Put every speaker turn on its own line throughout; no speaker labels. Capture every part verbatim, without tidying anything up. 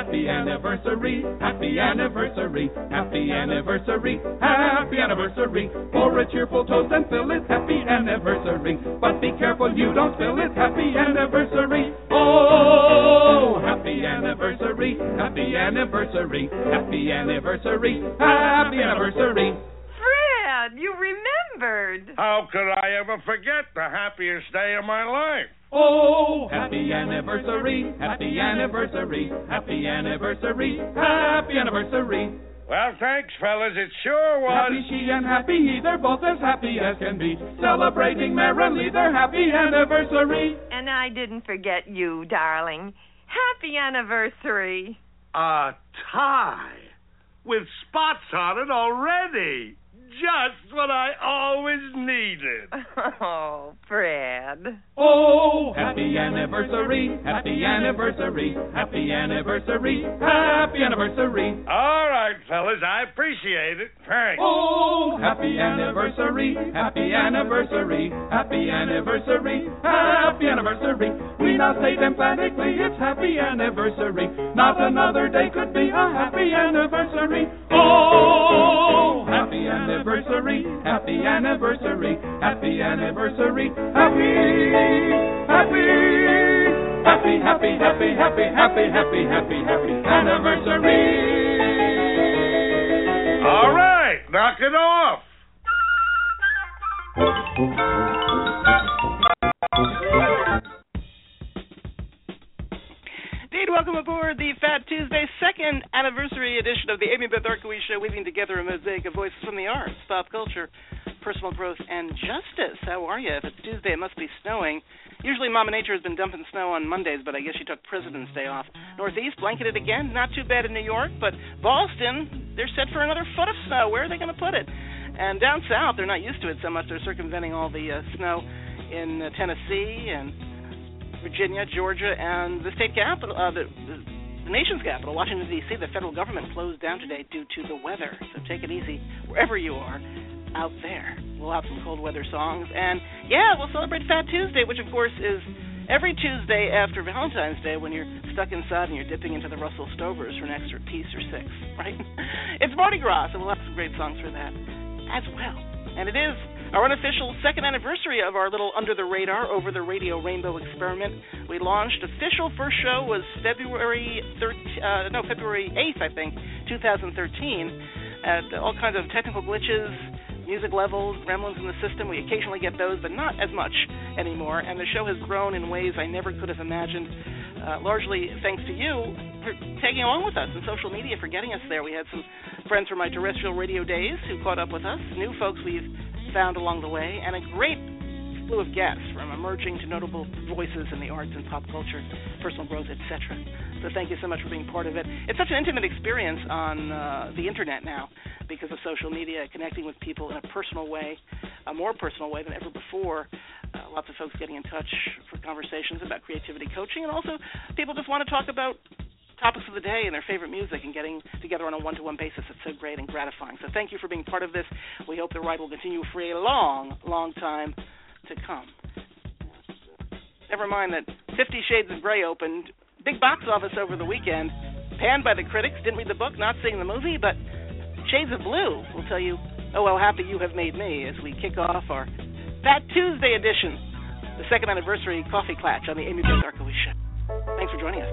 happy anniversary, happy anniversary, happy anniversary, happy anniversary. For a cheerful toast and fill it, happy anniversary. But be careful you don't spill it, happy anniversary. Oh, happy anniversary, happy anniversary, happy anniversary, happy anniversary.
Fred, you remembered.
How could I ever forget the happiest day of my life?
Oh, happy anniversary, happy anniversary, happy anniversary, happy anniversary.
Well, thanks, fellas. It sure was.
Happy she and happy he, they're both as happy as can be. Celebrating merrily their happy anniversary.
And I didn't forget you, darling. Happy anniversary.
A tie with spots on it already. Just what I always needed.
Oh, Fred.
Oh, happy anniversary, happy anniversary, happy anniversary, happy anniversary.
All right, fellas, I appreciate it. Thanks.
Oh, happy anniversary, happy anniversary, happy anniversary, happy anniversary. We now say emphatically it's happy anniversary. Not another day could be a happy anniversary. Oh, happy anniversary, happy anniversary, happy anniversary, happy, happy, happy, happy, happy, happy, happy, happy, happy, happy anniversary.
All right, knock it off.
Indeed, welcome aboard the Fat Tuesday second anniversary edition of the Amy Beth Arkowitz Show, weaving together a mosaic of voices from the arts, pop culture, personal growth, and justice. How are you? If it's Tuesday, it must be snowing. Usually Mama Nature has been dumping snow on Mondays, but I guess she took President's Day off. Northeast, blanketed again. Not too bad in New York, but Boston, they're set for another foot of snow. Where are they going to put it? And down south, they're not used to it so much. They're circumventing all the uh, snow in uh, Tennessee and Virginia, Georgia, and the state capital, uh, the, the nation's capital, Washington, D C. The federal government closed down today due to the weather. So take it easy wherever you are out there. We'll have some cold weather songs. And, yeah, we'll celebrate Fat Tuesday, which, of course, is every Tuesday after Valentine's Day when you're stuck inside and you're dipping into the Russell Stovers for an extra piece or six, right? It's Mardi Gras, and we'll have some great songs for that as well. And it is our unofficial second anniversary of our little under-the-radar, over-the-radio rainbow experiment. We launched, official first show was February thirteenth, uh, no, February eighth, I think, two thousand thirteen. At all kinds of technical glitches, music levels, gremlins in the system. We occasionally get those, but not as much anymore. And the show has grown in ways I never could have imagined, uh, largely thanks to you for tagging along with us on social media, for getting us there. We had some friends from my terrestrial radio days who caught up with us, new folks we've found along the way, and a great slew of guests from emerging to notable voices in the arts and pop culture, personal growth, et cetera. So thank you so much for being part of it. It's such an intimate experience on uh, the internet now because of social media, connecting with people in a personal way, a more personal way than ever before. Uh, lots of folks getting in touch for conversations about creativity coaching, and also people just want to talk about topics of the day and their favorite music and getting together on a one-to-one basis. It's so great and gratifying. So thank you for being part of this. We hope the ride will continue for a long, long time to come. Never mind that Fifty Shades of Grey opened, big box office over the weekend, panned by the critics, didn't read the book, not seeing the movie, but Shades of Blue will tell you, oh, how happy you have made me, as we kick off our Fat Tuesday edition, the second anniversary coffee clatch on the Amy Beth Arkowitz Show. Thanks for joining us.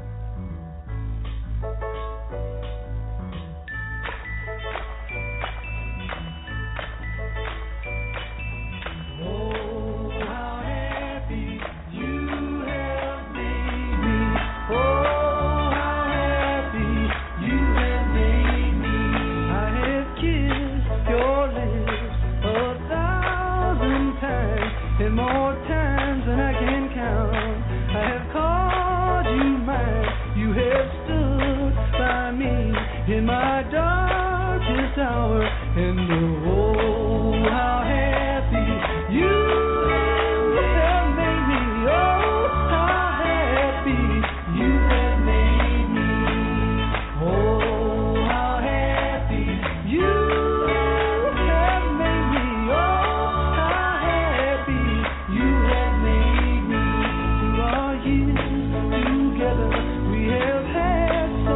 More times than I can count, I have called you mine. You have stood by me in my darkest hour. And oh, how happy you have made me. Oh, how happy you have made me. Oh, how happy you have made me. Oh, how happy you have made me. Through our years together, we have had so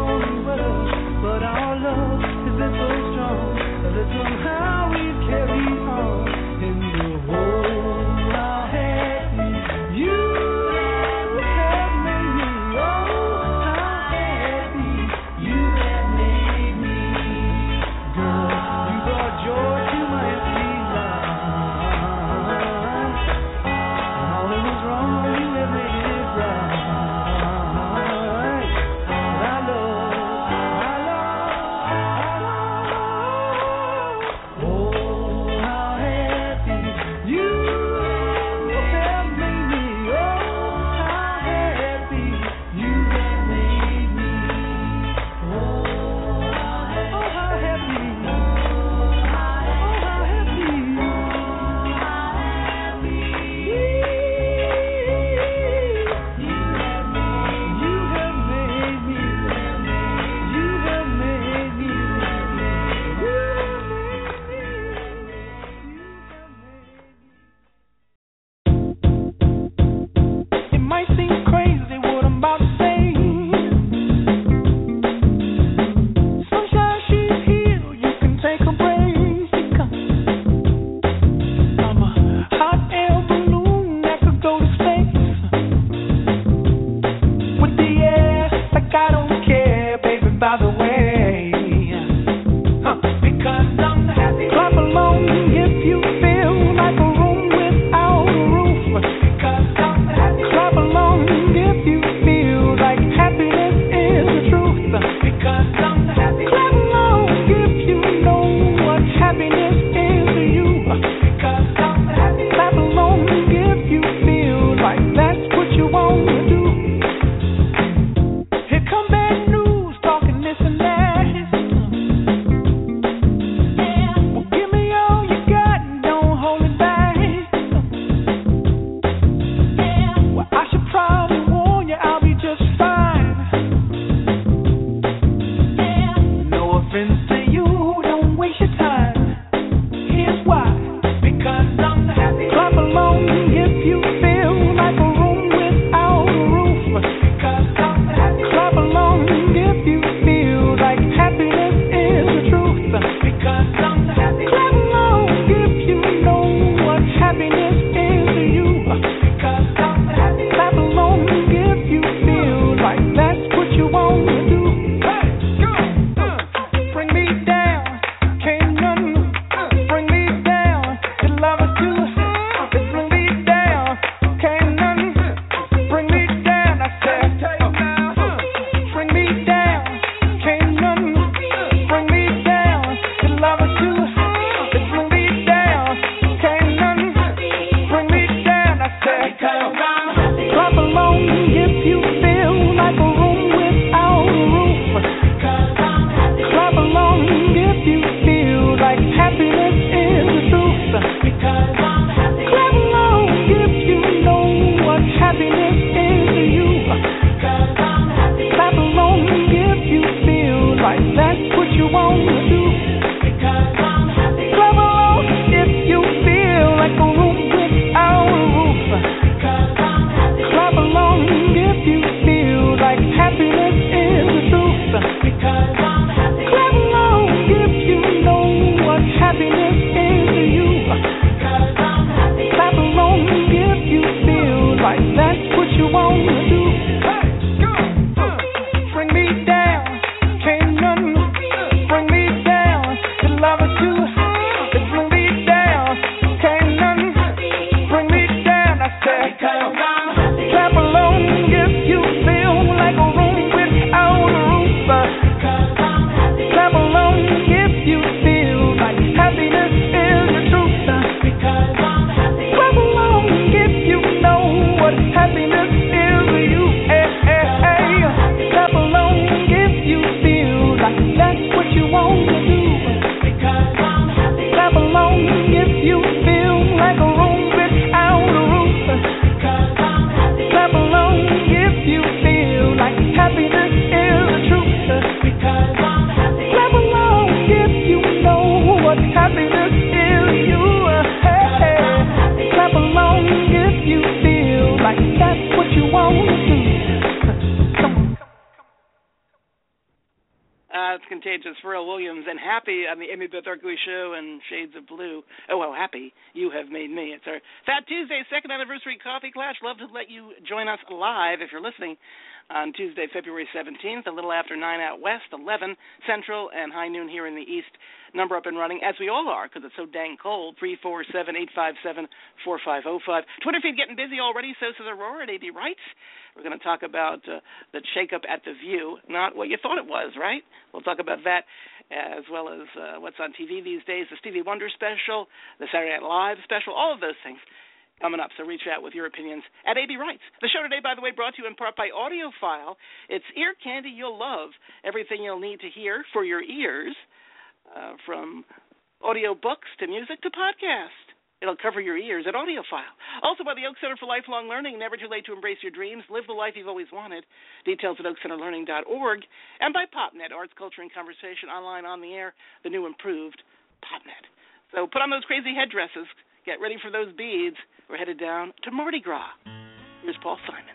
Uh, it's Contagious, Pharrell Williams, and Happy on the Amy Beth Orkowitz Show and Shades of Blue. Oh, well, Happy, you have made me. It's our Fat Tuesday second anniversary coffee clash. Love to let you join us live if you're listening on Tuesday, February seventeenth, a little after nine out west, eleven central, and high noon here in the east. Number up and running, as we all are, because it's so dang cold, three four seven, eight five seven, four five zero five. Twitter feed getting busy already, so says Aurora at A B Wrights. We're going to talk about uh, the shakeup at The View, not what you thought it was, right? We'll talk about that as well as uh, what's on T V these days, the Stevie Wonder special, the Saturday Night Live special, all of those things coming up, so reach out with your opinions at A B Wrights. The show today, by the way, brought to you in part by AudioFile. It's ear candy you'll love, everything you'll need to hear for your ears, uh, from audio books to music to podcast. It'll cover your ears at AudioFile. Also by the Oak Center for Lifelong Learning, never too late to embrace your dreams, live the life you've always wanted. Details at oak center learning dot org. And by PopNet, Arts, Culture, and Conversation, online, on the air, the new improved PopNet. So put on those crazy headdresses, get ready for those beads. We're headed down to Mardi Gras. Here's Paul Simon.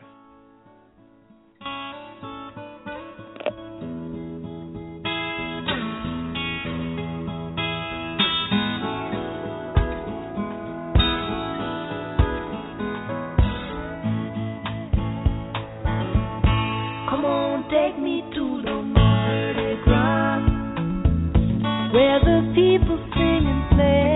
Come on, take me to the Mardi Gras, where the people sing and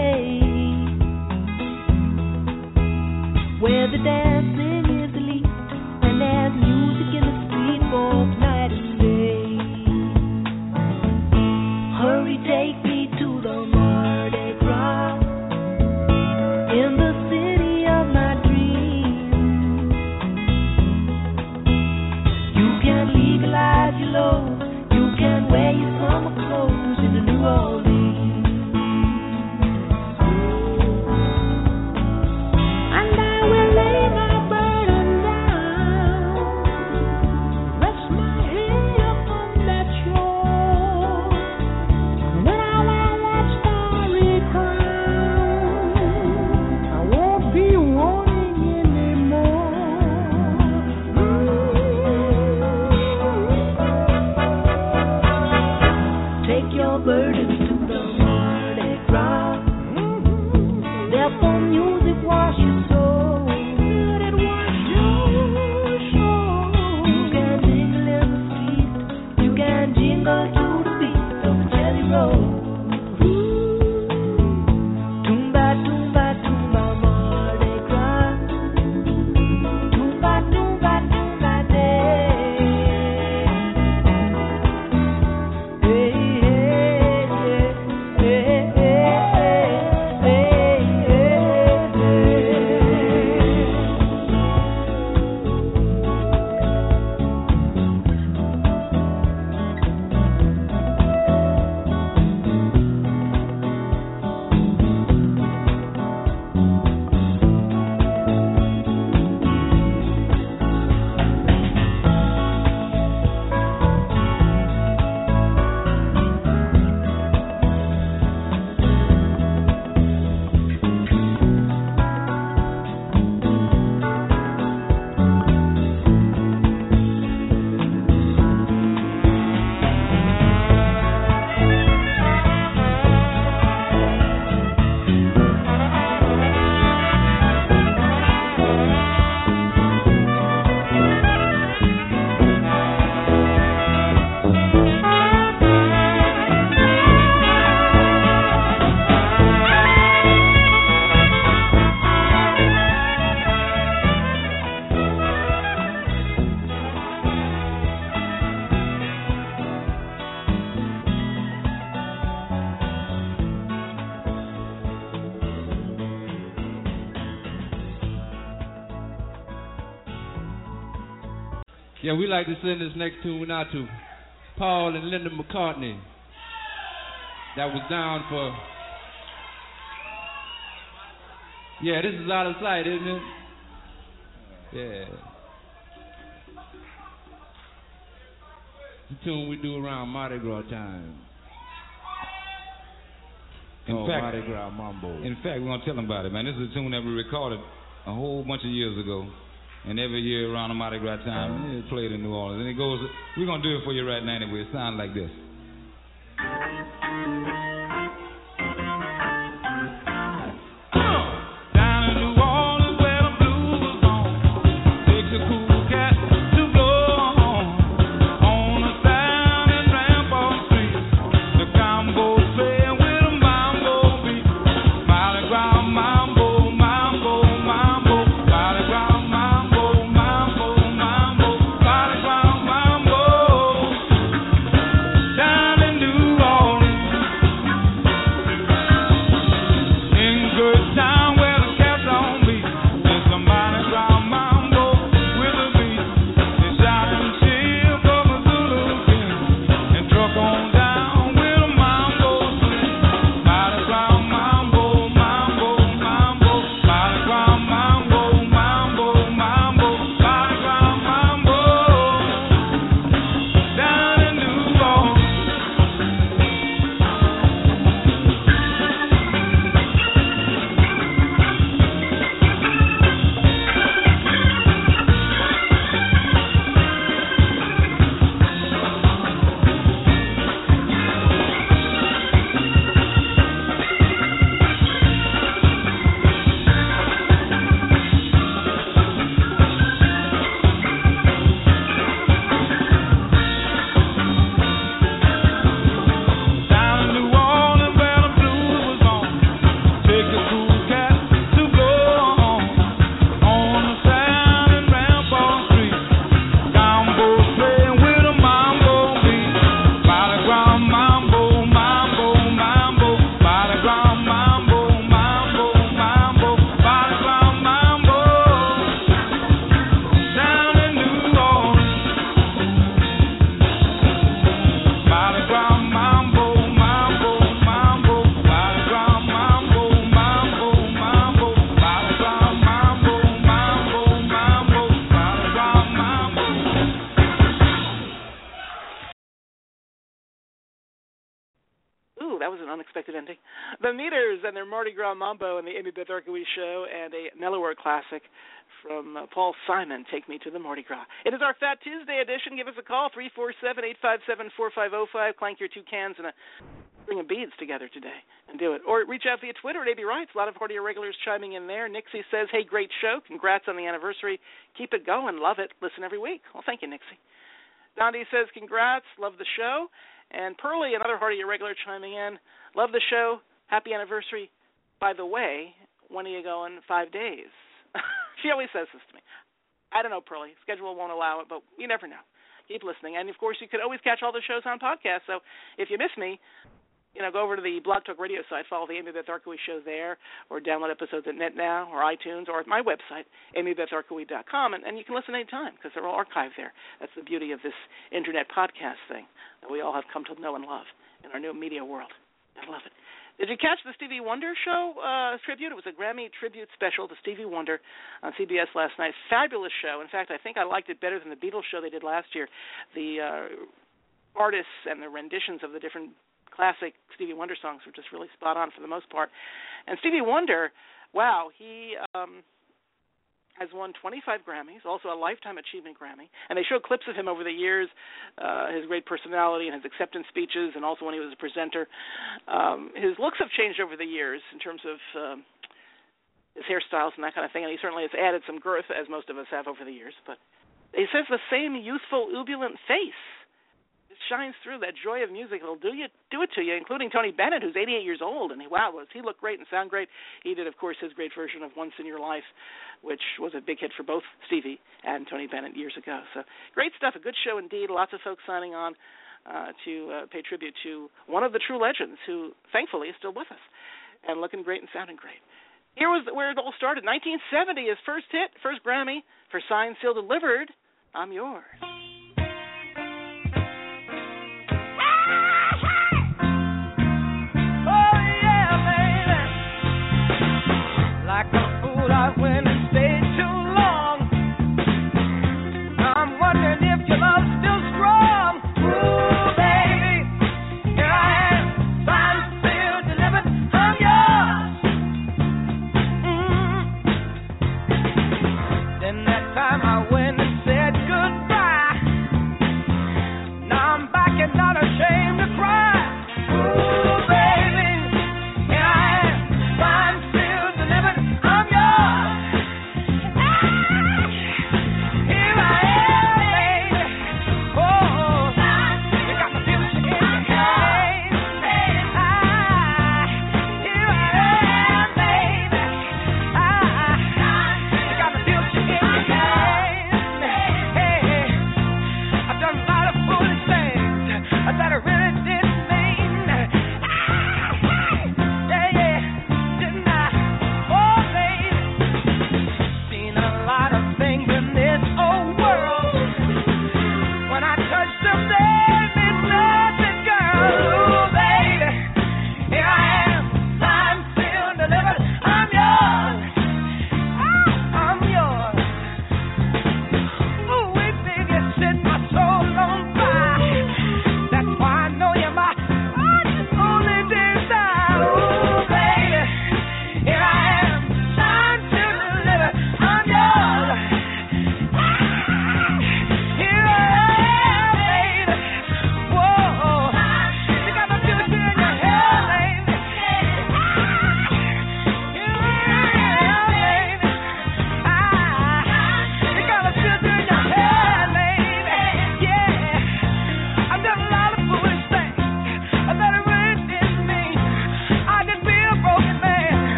play, where the dancing is elite, and there's music in the street both night and day. Hurry, take me to the Mardi Gras, in the city of my dreams. You can legalize your load, you can wear your summer clothes in the New Orleans.
Yeah, we like to send this next tune out to Paul and Linda McCartney. That was down for... Yeah, this is out of sight, isn't it? Yeah. It's a tune we do around Mardi Gras time.
In
oh,
fact,
Mardi Gras Mambo.
In fact, we're going to tell them about it, man. This is a tune that we recorded a whole bunch of years ago. And every year around the Mardi Gras time, it's played in New Orleans. And it goes, we're going to do it for you right now anyway. It sounds like this.
Ooh, that was an unexpected ending. The Meters and their Mardi Gras Mambo and the Amy Beth Arkowicz Show, and a Melloware classic from uh, Paul Simon, Take Me to the Mardi Gras. It is our Fat Tuesday edition. Give us a call, three four seven, eight five seven, four five zero five. Clank your two cans and a string of beads together today and do it. Or reach out via Twitter at A B Writes. A lot of Hardy regulars chiming in there. Nixie says, hey, great show. Congrats on the anniversary. Keep it going. Love it. Listen every week. Well, thank you, Nixie. Dondi says, congrats. Love the show. And Pearlie, another Hardy irregular, chiming in. Love the show. Happy anniversary. By the way, when are you going? Five days. She always says this to me. I don't know, Pearlie. Schedule won't allow it, but you never know. Keep listening. And, of course, you could always catch all the shows on podcast. So if you miss me, you know, go over to the Blog Talk Radio site, follow the Amy Beth Arkowicz Show there, or download episodes at NetNow or iTunes or at my website, amy beth arkowicz dot com, and, and you can listen anytime because they're all archived there. That's the beauty of this Internet podcast thing that we all have come to know and love in our new media world. I love it. Did you catch the Stevie Wonder show uh, tribute? It was a Grammy tribute special to Stevie Wonder on C B S last night. Fabulous show. In fact, I think I liked it better than the Beatles show they did last year. The uh, artists and the renditions of the different classic Stevie Wonder songs were just really spot on for the most part. And Stevie Wonder, wow, he um, has won twenty-five Grammys, also a Lifetime Achievement Grammy. And they show clips of him over the years, uh, his great personality and his acceptance speeches, and also when he was a presenter. Um, his looks have changed over the years in terms of um, his hairstyles and that kind of thing, and he certainly has added some girth, as most of us have over the years. But he says the same youthful, ubulant face shines through. That joy of music will do you do it to you, including Tony Bennett, who's eighty-eight years old, and he, wow, does he look great and sound great. He did, of course, his great version of Once in Your Life, which was a big hit for both Stevie and Tony Bennett years ago. So great stuff, a good show indeed. Lots of folks signing on uh, to uh, pay tribute to one of the true legends who, thankfully, is still with us and looking great and sounding great. Here was where it all started. nineteen seventy, his first hit, first Grammy for Signed, Sealed, Delivered, I'm Yours.
Like a fool, I went and stayed too long. I'm wondering if your love's still strong. Ooh, baby, here I am, signed, sealed, delivered, I'm yours. Mm-hmm. Then that time I went and said goodbye.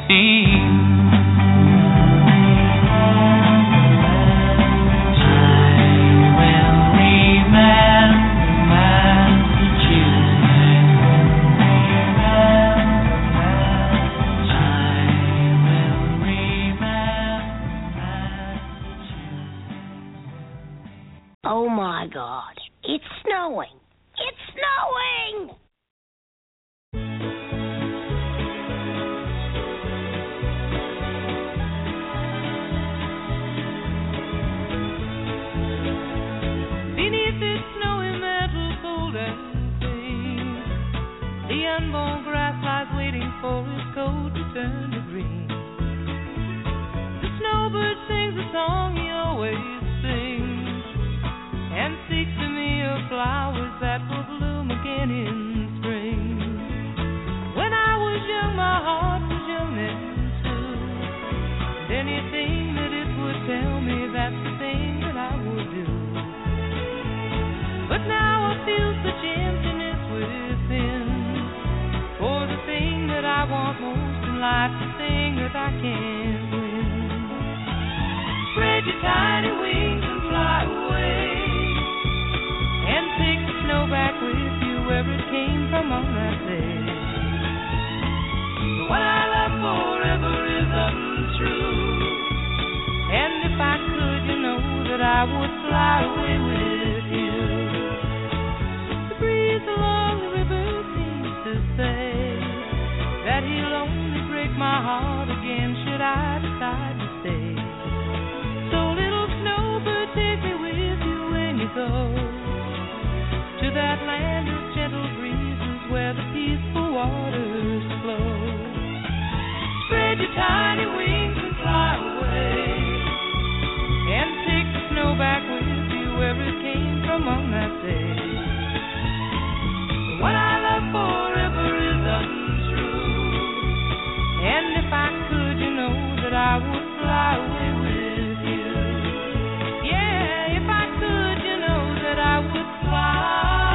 fifteen.
Oh my God, it's snowing! It's snowing!
Beneath its snowy mantle, cold and clean, the unborn grass lies waiting for its coat to turn to green. The snowbird sings a song he always sings, and seeks to me of flowers that will bloom again in spring. When I was young, my heart was young then too, and anything that it would tell me, that's the thing that I would do. But now I feel such emptiness within, for the thing that I want most in life, the thing that I can't win. Spread your tiny wings and fly away, and take the snow back with you where it came from on that day. The one I love forever is untrue, and if I could, you know that I would fly away with you. The breeze along the river seems to say that he'll only break my heart again should I decide to stay. So little snowbird, take me with you when you go to that land of gentle breezes where the peaceful waters flow. Spread your tiny wings and fly away, and take the snow back with you where it came from on that day. The one I love forever is untrue, and if I could, you know that I would fly away with you. Yeah, if I could, you know that I would fly.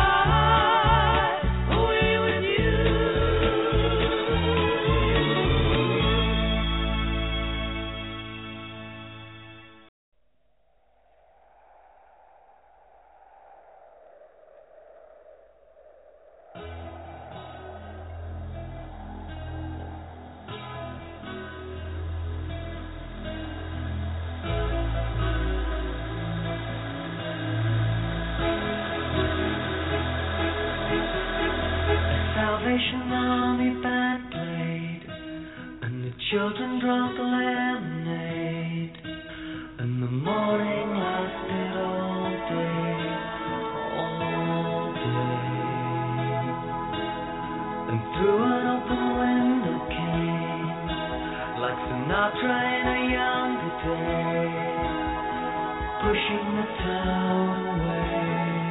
Salvation Army band played, and the children drank the lemonade, and the morning lasted all day, all day. And through an open window came, like Sinatra in a younger day, pushing the town away.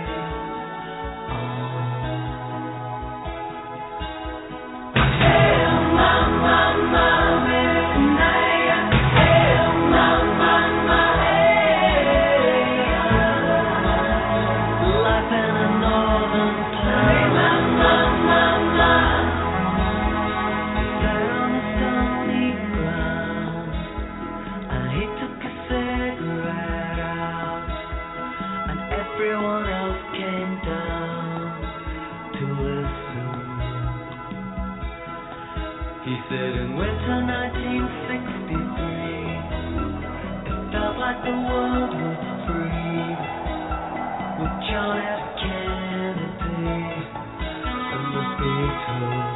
He said in winter nineteen sixty-three, it felt like the world would freeze with John F. Kennedy and the Beatles.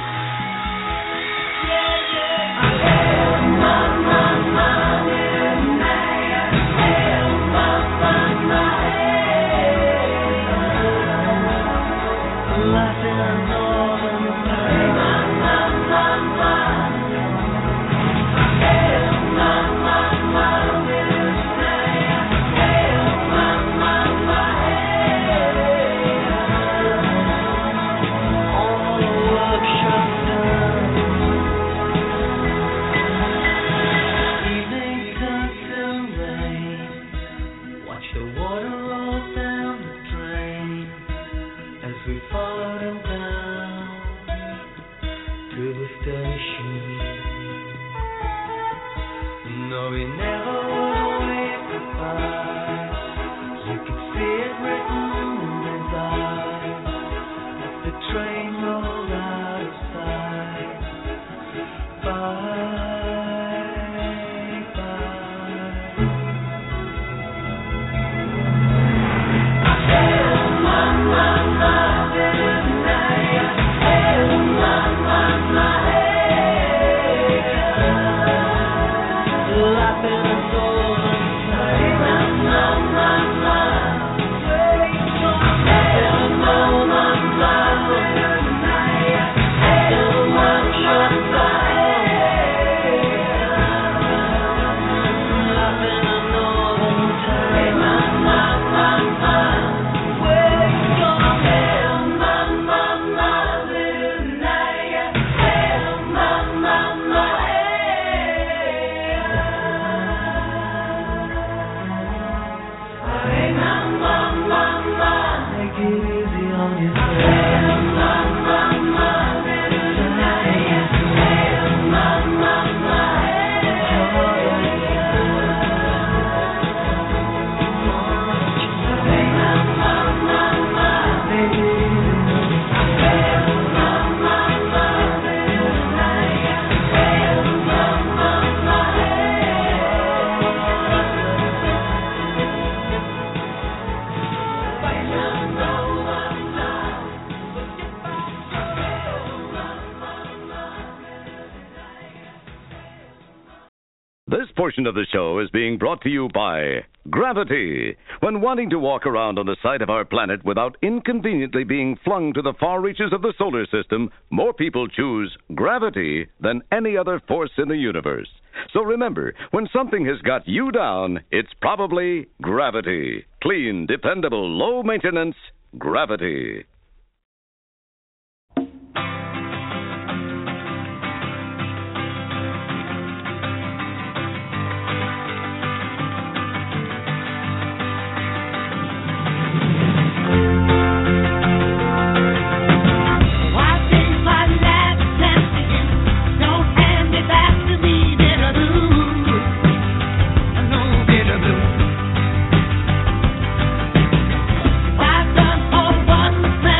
Yeah, yeah. Hey, mama, mama, hey, hey, mama, mama, hey. Life in a northern town. Hey,
This portion of the show is being brought to you by Gravity. When wanting to walk around on the side of our planet without inconveniently being flung to the far reaches of the solar system, more people choose gravity than any other force in the universe. So remember, when something has got you down, it's probably gravity. Clean, dependable, low maintenance Gravity.
I've done all one thing.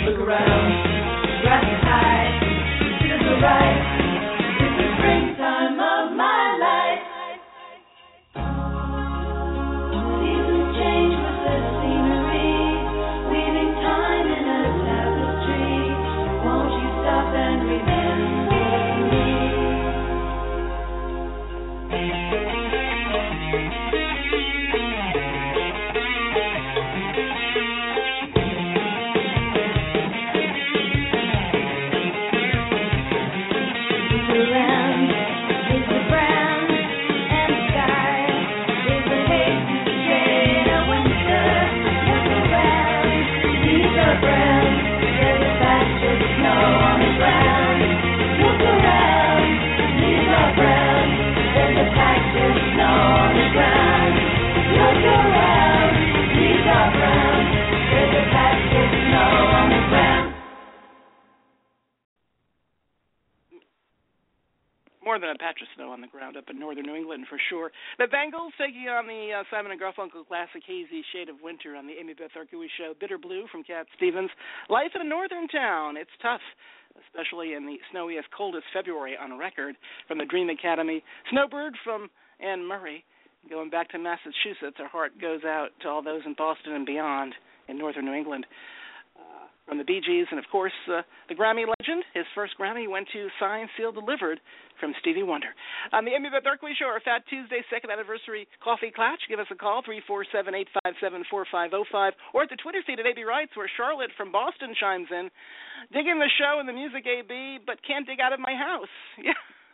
Look around, grass is high, feels so right. It's the springtime of my life. Seasons change with the scenery, weaving time in a tapestry. Won't you stop and remember me?
More than a patch of snow on the ground up in northern New England, for sure. The Bengals taking on the uh, Simon and Garfunkel classic Hazy Shade of Winter on the Amy Beth Arcui Show. Bitter Blue from Cat Stevens. Life in a northern town. It's tough, especially in the snowiest, coldest February on record. From the Dream Academy. Snowbird from Anne Murray. Going back to Massachusetts, our heart goes out to all those in Boston and beyond in northern New England. Uh, from the Bee Gees, and of course, uh, the Grammy legend. His first Grammy went to Signed, Sealed, Delivered from Stevie Wonder. On the Amy Beth Arcui Show, our Fat Tuesday second anniversary coffee clatch. Give us a call, three four seven, eight five seven, four five zero five, or at the Twitter feed at A B Writes, where Charlotte from Boston chimes in. Digging the show and the music, A B, but can't dig out of my house. Yeah.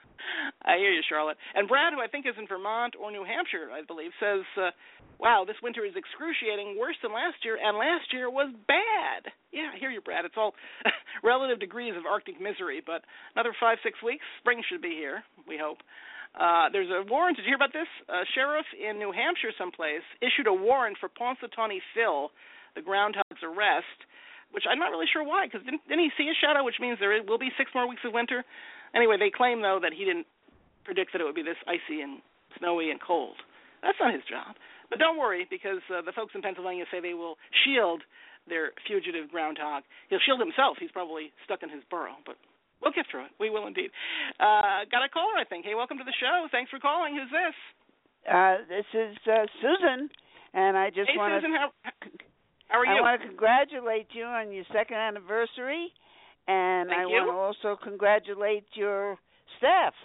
I hear you, Charlotte. And Brad, who I think is in Vermont or New Hampshire, I believe, says, uh, wow, this winter is excruciating, worse than last year, and last year was bad. Yeah, I hear you, Brad. It's all relative degrees of Arctic misery, but another five, six weeks, spring should be here, we hope. Uh, there's a warrant. Did you hear about this? A sheriff in New Hampshire someplace issued a warrant for Punxsutawney Phil, the groundhog's arrest, which I'm not really sure why, because didn't, didn't he see a shadow, which means there will be six more weeks of winter? Anyway, they claim, though, that he didn't predict that it would be this icy and snowy and cold. That's not his job. But don't worry, because uh, the folks in Pennsylvania say they will shield their fugitive groundhog. He'll shield himself. He's probably stuck in his burrow, but we'll get through it. We will indeed. Uh, got a caller, I think. Hey, welcome to the show. Thanks for calling. Who's this?
Uh, this is uh, Susan, and I just
hey,
want to...
Susan, how, how are you?
I want to congratulate you on your second anniversary. And
thank
I
you.
want to also congratulate your staff.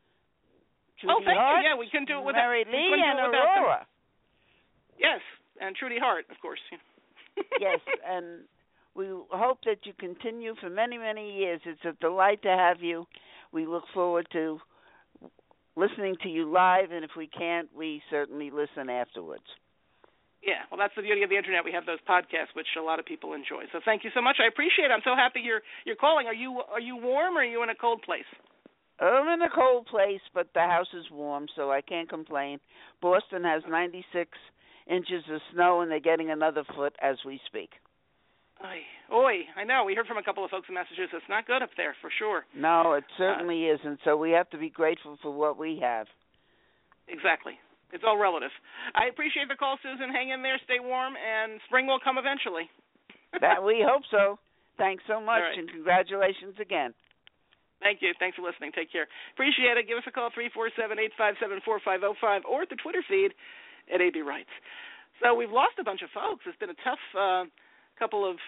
Trudy
oh, thank
Hart,
you. Yeah, we couldn't do it without
Mary Lee
we
and
do it without
Aurora.
Them. Yes, and Trudy Hart, of course.
Yes, and we hope that you continue for many, many years. It's a delight to have you. We look forward to listening to you live, and if we can't, we certainly listen afterwards.
Yeah, well, that's the beauty of the internet. We have those podcasts, which a lot of people enjoy. So thank you so much. I appreciate it. I'm so happy you're you're calling. Are you are you warm or are you in a cold place?
I'm in a cold place, but the house is warm, so I can't complain. Boston has ninety-six inches of snow, and they're getting another foot as we speak.
Oy, oy, I know. We heard from a couple of folks in Massachusetts. It's not good up there, for sure.
No, it certainly uh, isn't, so we have to be grateful for what we have.
Exactly. It's all relative. I appreciate the call, Susan. Hang in there, stay warm, and spring will come eventually.
That we hope so. Thanks so much,
right.
and congratulations again.
Thank you. Thanks for listening. Take care. Appreciate it. Give us a call, three four seven, eight five seven, four five zero five, or at the Twitter feed at A B Writes. So we've lost a bunch of folks. It's been a tough uh, couple of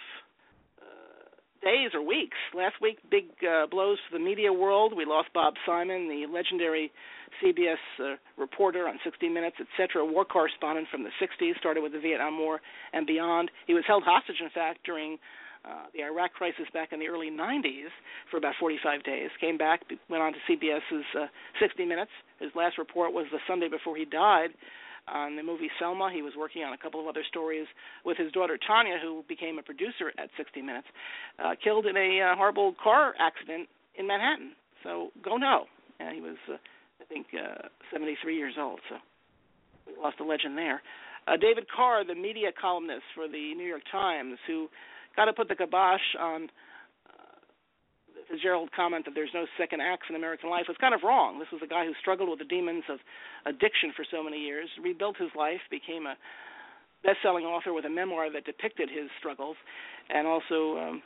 uh, days or weeks. Last week, big uh, blows for the media world. We lost Bob Simon, the legendary C B S uh, reporter on sixty minutes, et cetera, war correspondent from the sixties, started with the Vietnam War and beyond. He was held hostage, in fact, during uh, the Iraq crisis back in the early nineties for about forty-five days, came back, went on to CBS's uh, sixty minutes. His last report was the Sunday before he died on the movie Selma. He was working on a couple of other stories with his daughter Tanya, who became a producer at sixty minutes, uh, killed in a uh, horrible car accident in Manhattan. So go know. Uh, he was... Uh, I think, uh, seventy-three years old, so we lost a legend there. Uh, David Carr, the media columnist for the New York Times, who got to put the kibosh on uh, the Fitzgerald comment that there's no second acts in American life, was kind of wrong. This was a guy who struggled with the demons of addiction for so many years, rebuilt his life, became a best-selling author with a memoir that depicted his struggles, and also um,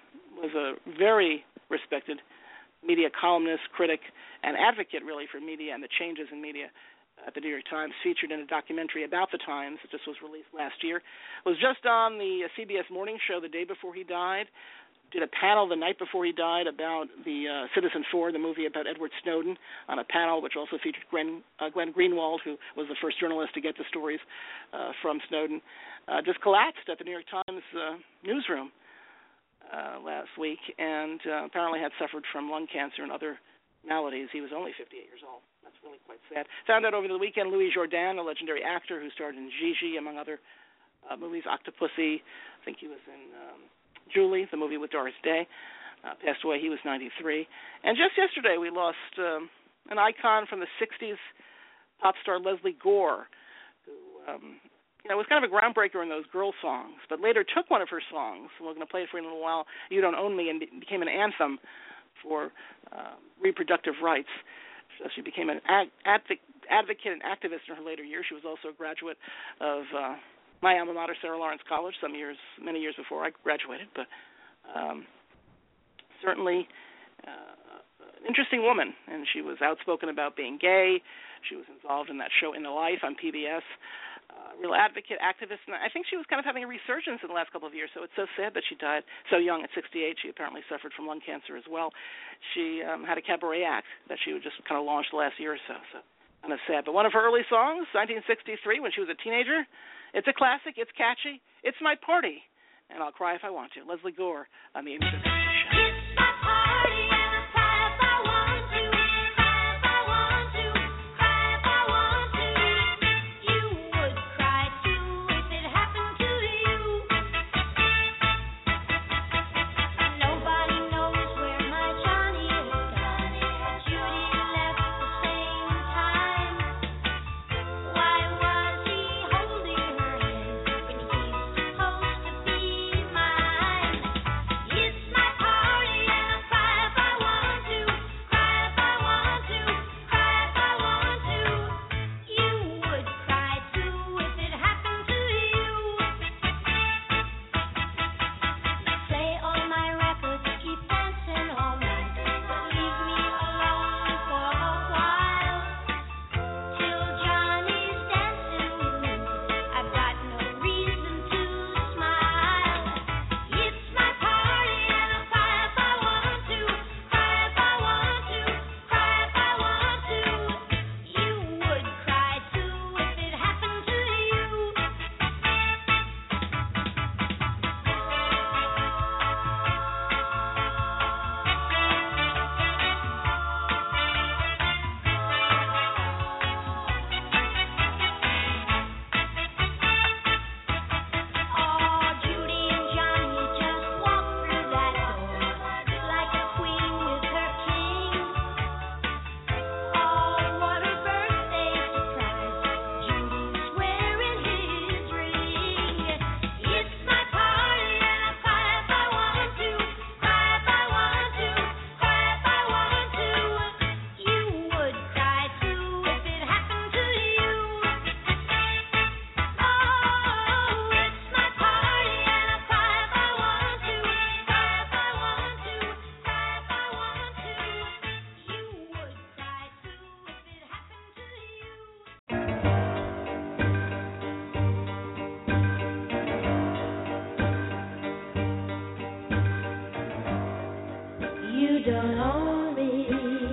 was a very respected media columnist, critic, and advocate, really, for media and the changes in media at the New York Times, featured in a documentary about the Times that just was released last year. Was just on the C B S Morning Show the day before he died. Did a panel the night before he died about the uh, Citizen Four, the movie about Edward Snowden, on a panel which also featured Glenn, uh, Glenn Greenwald, who was the first journalist to get the stories uh, from Snowden. Uh, just collapsed at the New York Times uh, newsroom uh, last week, and uh, apparently had suffered from lung cancer and other maladies. He was only fifty-eight years old. That's really quite sad. Found out over the weekend Louis Jourdan, a legendary actor who starred in Gigi, among other uh, movies, Octopussy. I think he was in um, Julie, the movie with Doris Day. Uh, passed away. He was ninety-three. And just yesterday we lost um, an icon from the sixties, pop star Leslie Gore, who um, you know, was kind of a groundbreaker in those girl songs, but later took one of her songs, and we're going to play it for you in a little while, You Don't Own Me, and be- became an anthem for uh, reproductive rights. So she became an ag- adv- advocate and activist in her later years. She was also a graduate of uh, my alma mater, Sarah Lawrence College, some years, many years before I graduated, but um, certainly uh, an interesting woman, and she was outspoken about being gay. She was involved in that show In the Life on P B S. Uh, real advocate, activist, and I think she was kind of having a resurgence in the last couple of years, so it's so sad that she died so young at sixty-eight. She apparently suffered from lung cancer as well. She um, had a cabaret act that she would just kind of launched the last year or so, so kind of sad. But one of her early songs, nineteen sixty-three, when she was a teenager, it's a classic, it's catchy, it's my party, and I'll cry if I want to. Leslie Gore on the Amy Smith Show.
It's my party and I cry if I want to, cry if I want to, cry if I want to. You would cry too if it happened to you. Nobody knows where my Johnny is gone. Judy left the same time. Why was he holding her hand when he's supposed to be mine? It's my party and I cry if I want to, cry if I want to, cry if I want to. You would cry too if it happened to you. Play all my records, keep dancing all night, but leave me alone for a while. Till Johnny's dancing with me, I've got no reason to smile. It's my party and I cry if I want to, cry if I want to, cry if I want to. You would cry too if it happened to you. Oh, Judy and Johnny just walked through that door like a queen with her king. Oh, what a birthday surprise! Judy's wearing his ring. It's my party and I cry if I want to, cry if I want to, cry if I want to. You would cry too if it happened to you. Oh, it's my party and I cry if I want to, cry if I want to, cry if I want to. You would cry too if it happened to you.
You don't own me.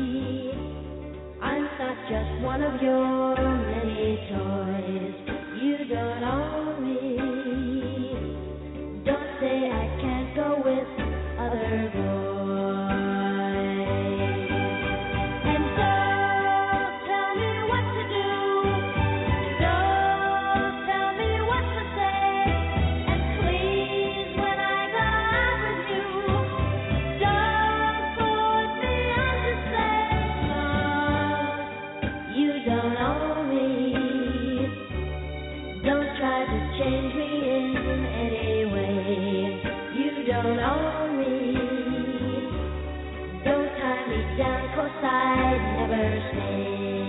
I'm not just one of your many toys. You don't own me. Don't say I can't go with other boys. And don't tell me what to do. Don't tell me what to say. And please, when I go out with you, don't put me under spell. You don't own me. Don't try to change me in any way. You don't own me. Don't tie me down, 'cause I'd never stay.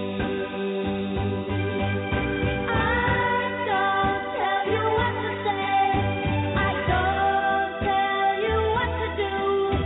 I don't tell you what to say. I don't tell you what to do.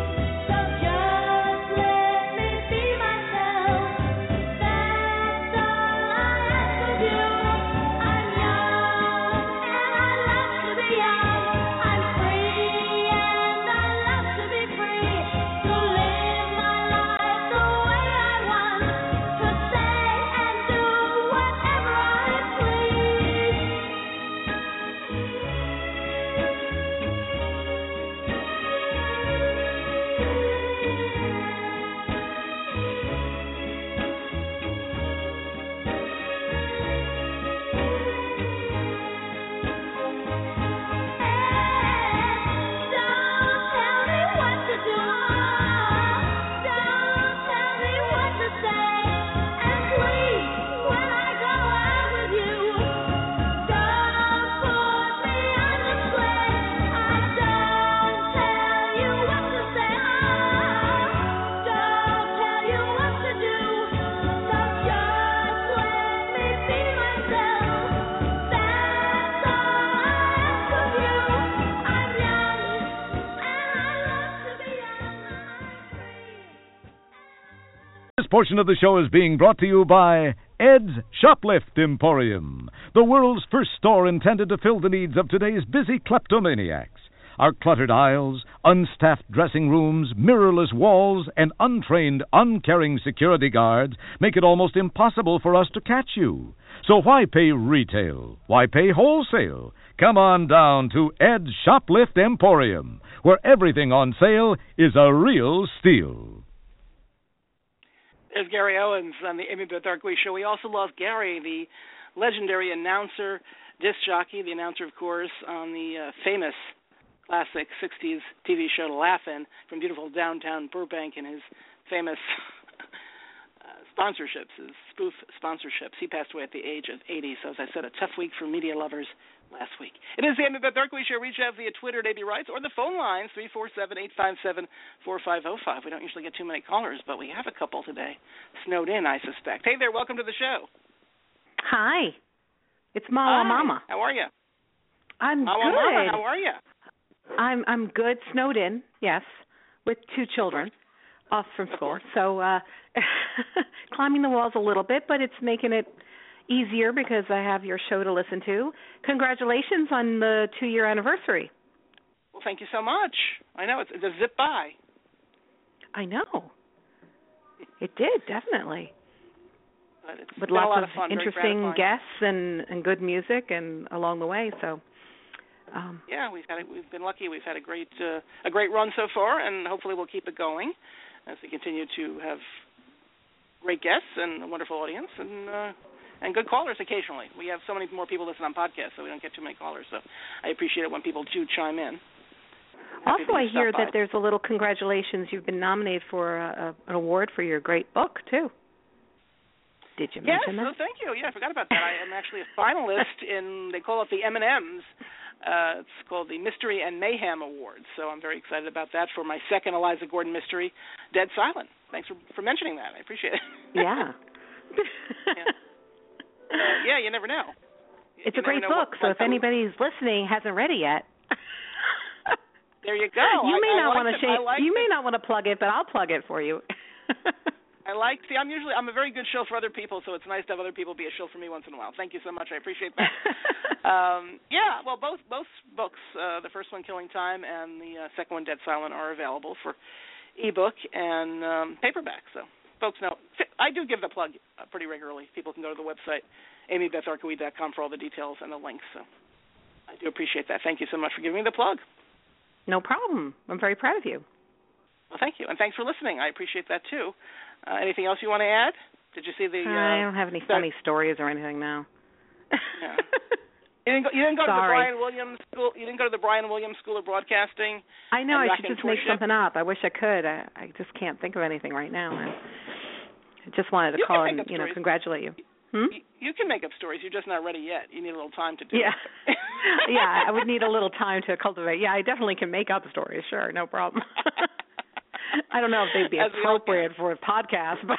This portion of the show is being brought to you by Ed's Shoplift Emporium, the world's first store intended to fill the needs of today's busy kleptomaniacs. Our cluttered aisles, unstaffed dressing rooms, mirrorless walls, and untrained, uncaring security guards make it almost impossible for us to catch you. So why pay retail? Why pay wholesale? Come on down to Ed's Shoplift Emporium, where everything on sale is a real steal.
There's Gary Owens on the Amy Beth Darkly Show. We also lost Gary, the legendary announcer, disc jockey, the announcer, of course, on the uh, famous classic sixties T V show To Laugh In, from beautiful downtown Burbank, and his famous uh, sponsorships, his spoof sponsorships. He passed away at the age of eighty, so as I said, a tough week for media lovers last week. It is the Amy Beth Darkly Show. Reach out via Twitter at A B Rights or the phone lines, three four seven, eight five seven, four five zero five. We don't usually get too many callers, but we have a couple today. Snowed in, I suspect. Hey there, welcome to the show.
Hi. It's Mawa
Hi.
Mama.
How are you?
I'm
Mawa
good.
Mama, how are you?
I'm I'm good, snowed in, yes, with two children off from school. So uh climbing the walls a little bit, but it's making it easier because I have your show to listen to. Congratulations on the two-year anniversary.
Well, thank you so much. I know, it's, it's a zip by.
I know. It did, definitely.
But it's
With
been
lots
a lot
of
of fun, very
interesting
gratifying.
guests and, and good music and along the way, so... Um,
yeah, we've had a, we've been lucky. We've had a great uh, a great run so far, and hopefully we'll keep it going as we continue to have great guests and a wonderful audience and uh, and good callers occasionally. We have so many more people listen on podcasts, so we don't get too many callers. So I appreciate it when people do chime in. Happy
Also,
that
I
you
hear
stopped by.
that there's a little congratulations. You've been nominated for a, a, an award for your great book, too. Did you
Yes,
mention
oh,
that?
thank you. Yeah, I forgot about that. I am actually a finalist in, they call it the M and M's. Uh, it's called the Mystery and Mayhem Awards. So I'm very excited about that for my second Eliza Gordon mystery, Dead Silent. Thanks for, for mentioning that. I appreciate it.
Yeah.
yeah. Uh, yeah, you never know.
It's
You
a great
never know
book,
what-
so
what
if
some-
anybody's listening hasn't read it yet,
There you go.
you
I-
may
I
not
liked
want to
it.
shame,
I liked
you
it.
may not want to plug it, but I'll plug it for you.
I like. See, I'm usually I'm a very good shill for other people, so it's nice to have other people be a shill for me once in a while. Thank you so much. I appreciate that. um, yeah. Well, both both books, uh, the first one, Killing Time, and the uh, second one, Dead Silent, are available for ebook and um, paperback. So folks know I do give the plug uh, pretty regularly. People can go to the website amy beth arkowitz dot com for all the details and the links. So I do appreciate that. Thank you so much for giving me the plug.
No problem. I'm very proud of you.
Well, thank you, and thanks for listening. I appreciate that too. Uh, anything else you want to add? Did you see the? Uh,
I don't have any funny stories or anything now.
Yeah. You didn't go, you didn't go to the
Sorry.
Brian Williams School. You didn't go to the Brian Williams School of Broadcasting.
I know.
and
I should just make
Raconteurship?
something up. I wish I could. I, I just can't think of anything right now. And I just wanted to
You can
call
make
and
up
you know
stories.
congratulate you. Hmm?
You, you can make up stories. You're just not ready yet. You need a little time to do
Yeah.
it.
Yeah, I would need a little time to cultivate. Yeah, I definitely can make up stories. Sure, no problem. I don't know if they'd be
As we all
appropriate for a podcast, but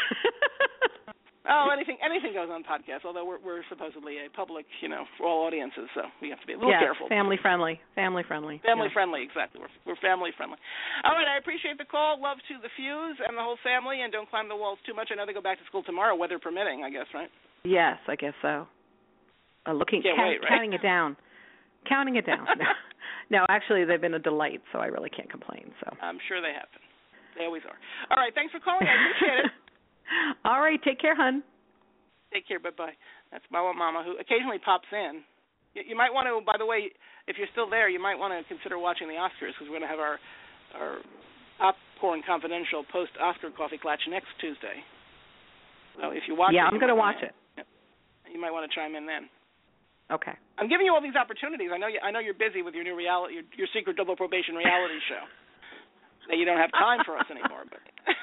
oh, anything anything goes on podcasts. Although we're we're supposedly a public, you know, for all audiences, so we have to be a little
yes,
careful.
family friendly, family friendly,
Family
yeah.
friendly, exactly. We're we're family friendly. All right, I appreciate the call. Love to the Fuse and the whole family, and don't climb the walls too much. I know they go back to school tomorrow, weather permitting. I guess, right?
Yes, I guess so. Uh, looking,
Can't
count,
wait, right?
counting it down, counting it down. No. no, actually, they've been a delight, so I really can't complain. So
I'm sure they have been. They always are. All right, thanks for calling. I appreciate it.
All right, take care, hon.
Take care. Bye-bye. That's Mawa Mama, who occasionally pops in. You, you might want to, by the way, if you're still there, you might want to consider watching the Oscars, because we're going to have our our Popcorn Confidential post-Oscar coffee clutch next Tuesday. So if you watch
Yeah,
it,
I'm
going to
watch it.
You might want to chime in then.
Okay.
I'm giving you all these opportunities. I know you, I know you're busy with your new reality, your, your secret double probation reality show. That you don't have time for us anymore, but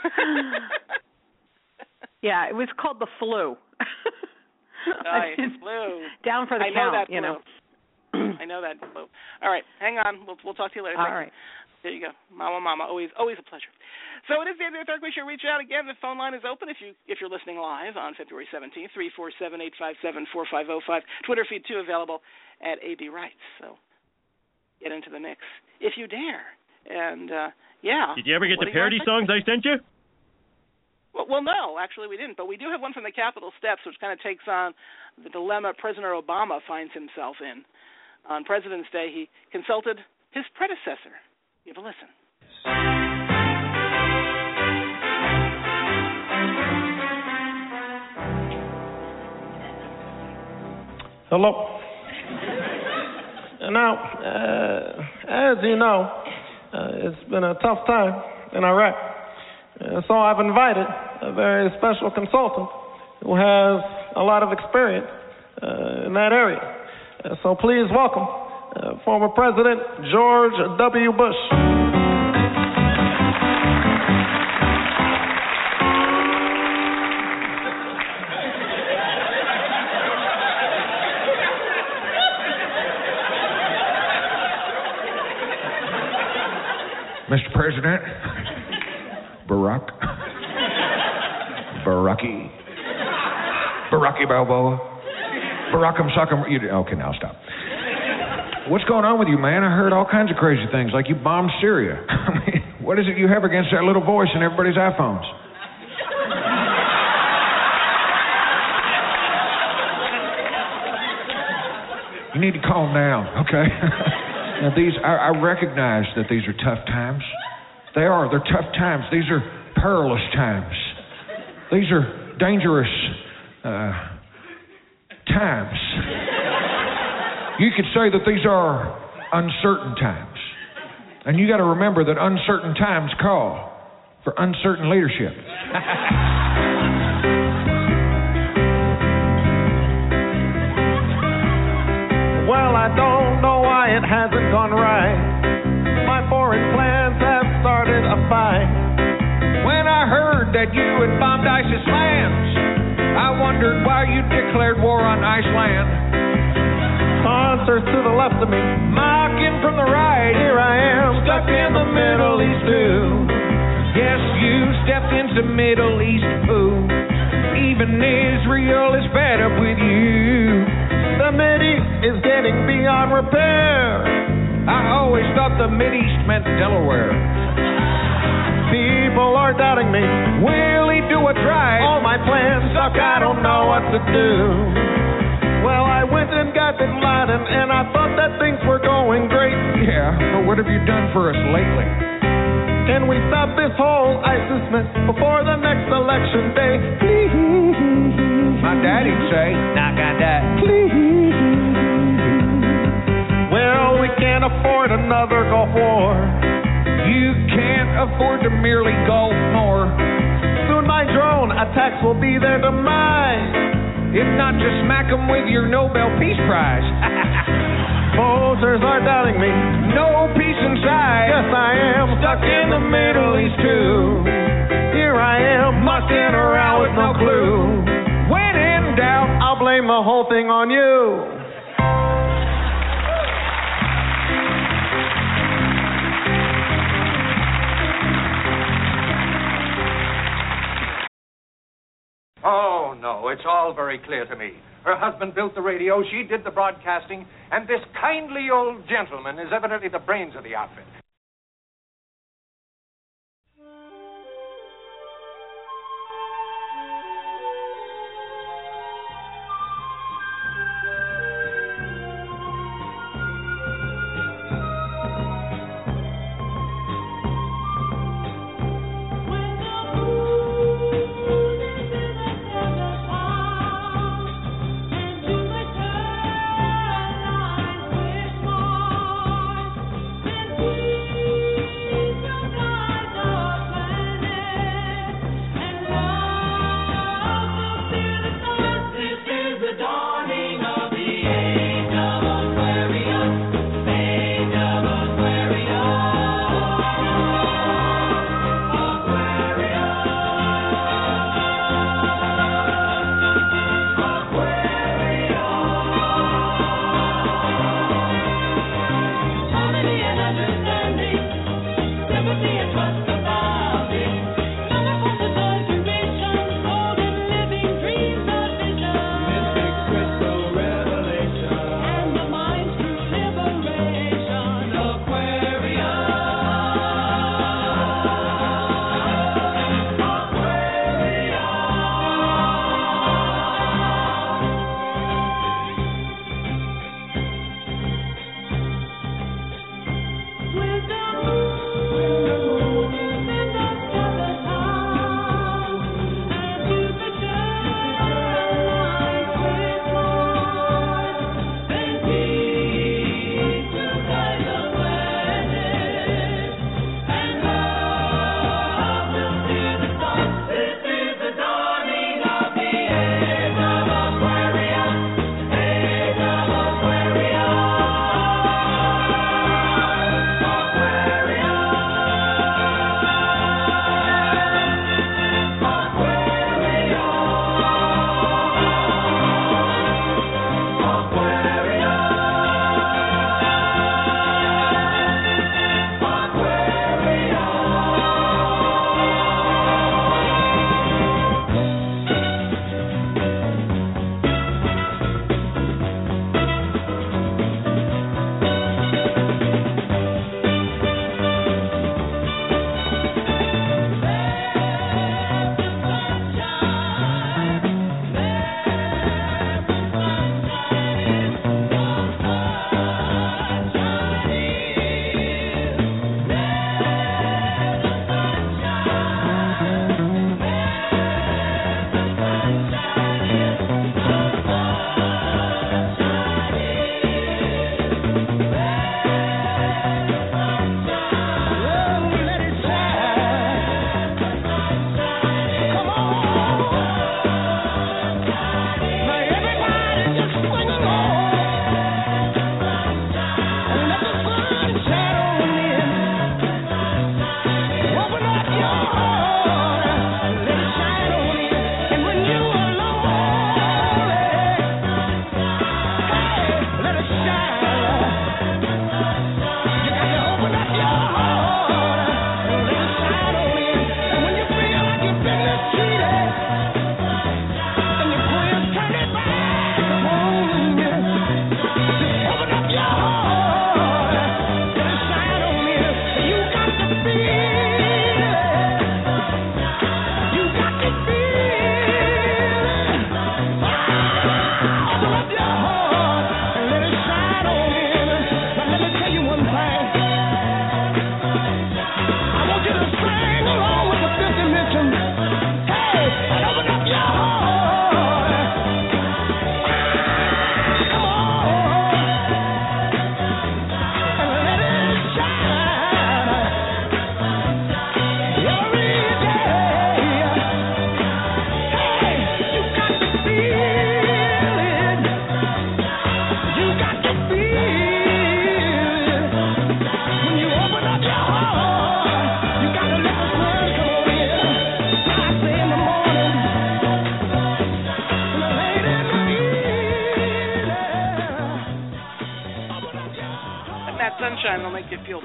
Yeah, it was called The Flu.
Nice. Flu.
Down for the
I know
count,
that
you know.
I know that flu. All right, hang on. We'll we'll talk to you later.
All
Thank
right.
you. There you go, Mama, Mama. Always always a pleasure. So it is the end of the third week. Should reach out again. The phone line is open if you if you're listening live on February seventeenth. Three four seven eight five seven four five zero five. Twitter feed too available at A B Rights. So get into the mix if you dare. And uh, yeah.
Did you ever get
What
the
do you
parody
want to
songs I sent you?
Well, well, no, actually we didn't, but we do have one from the Capitol steps, which kind of takes on the dilemma President Obama finds himself in. On President's Day, he consulted his predecessor. Give a listen.
Hello. Now, uh, as you know, uh, it's been a tough time in Iraq. Uh, so I've invited a very special consultant who has a lot of experience uh, in that area. Uh, so please welcome uh, former President George W. Bush.
Mister President, Barack, Baraki, Baraki Balboa, Barack'em Sock'em. You, okay, now stop. What's going on with you, man? I heard all kinds of crazy things, like you bombed Syria. I mean, what is it you have against that little voice in everybody's iPhones? You need to calm down, okay? Now, these, I, I recognize that these are tough times. They are. They're tough times. These are perilous times. These are dangerous uh, times. You could say that these are uncertain times. And you got to remember that uncertain times call for uncertain leadership.
Well, I don't know why it hasn't gone right. My foreign plans have started a fight.
When I heard that you had bombed ISIS lands, I wondered why you declared war on Iceland.
Sponsors to the left of me,
mocking from the right.
Here I am, stuck in the Middle East too.
Yes, you stepped into Middle East poo. Even Israel is fed up with you.
The Mideast is getting beyond repair.
I always thought the Mideast meant Delaware.
People are doubting me.
Will he do what's right?
All my plans suck, I don't know what to do. Well, I went and got Bin Laden, and I thought that things were going great.
Yeah, but what have you done for us lately?
Can we stop this whole ISIS mess before the next election day? Please.
My daddy'd say, knock on that.
Please. Well, we can't afford another Gulf War.
You can't afford to merely gulp more.
Soon my drone attacks will be their demise.
If not, just smack them with your Nobel Peace Prize.
Voters are doubting me.
No peace inside.
Yes, I am stuck in the Middle East too. Here I am, mucking around with no clue.
When in doubt,
I'll blame the whole thing on you.
Oh, no, it's all very clear to me. Her husband built the radio, she did the broadcasting, and this kindly old gentleman is evidently the brains of the outfit.
We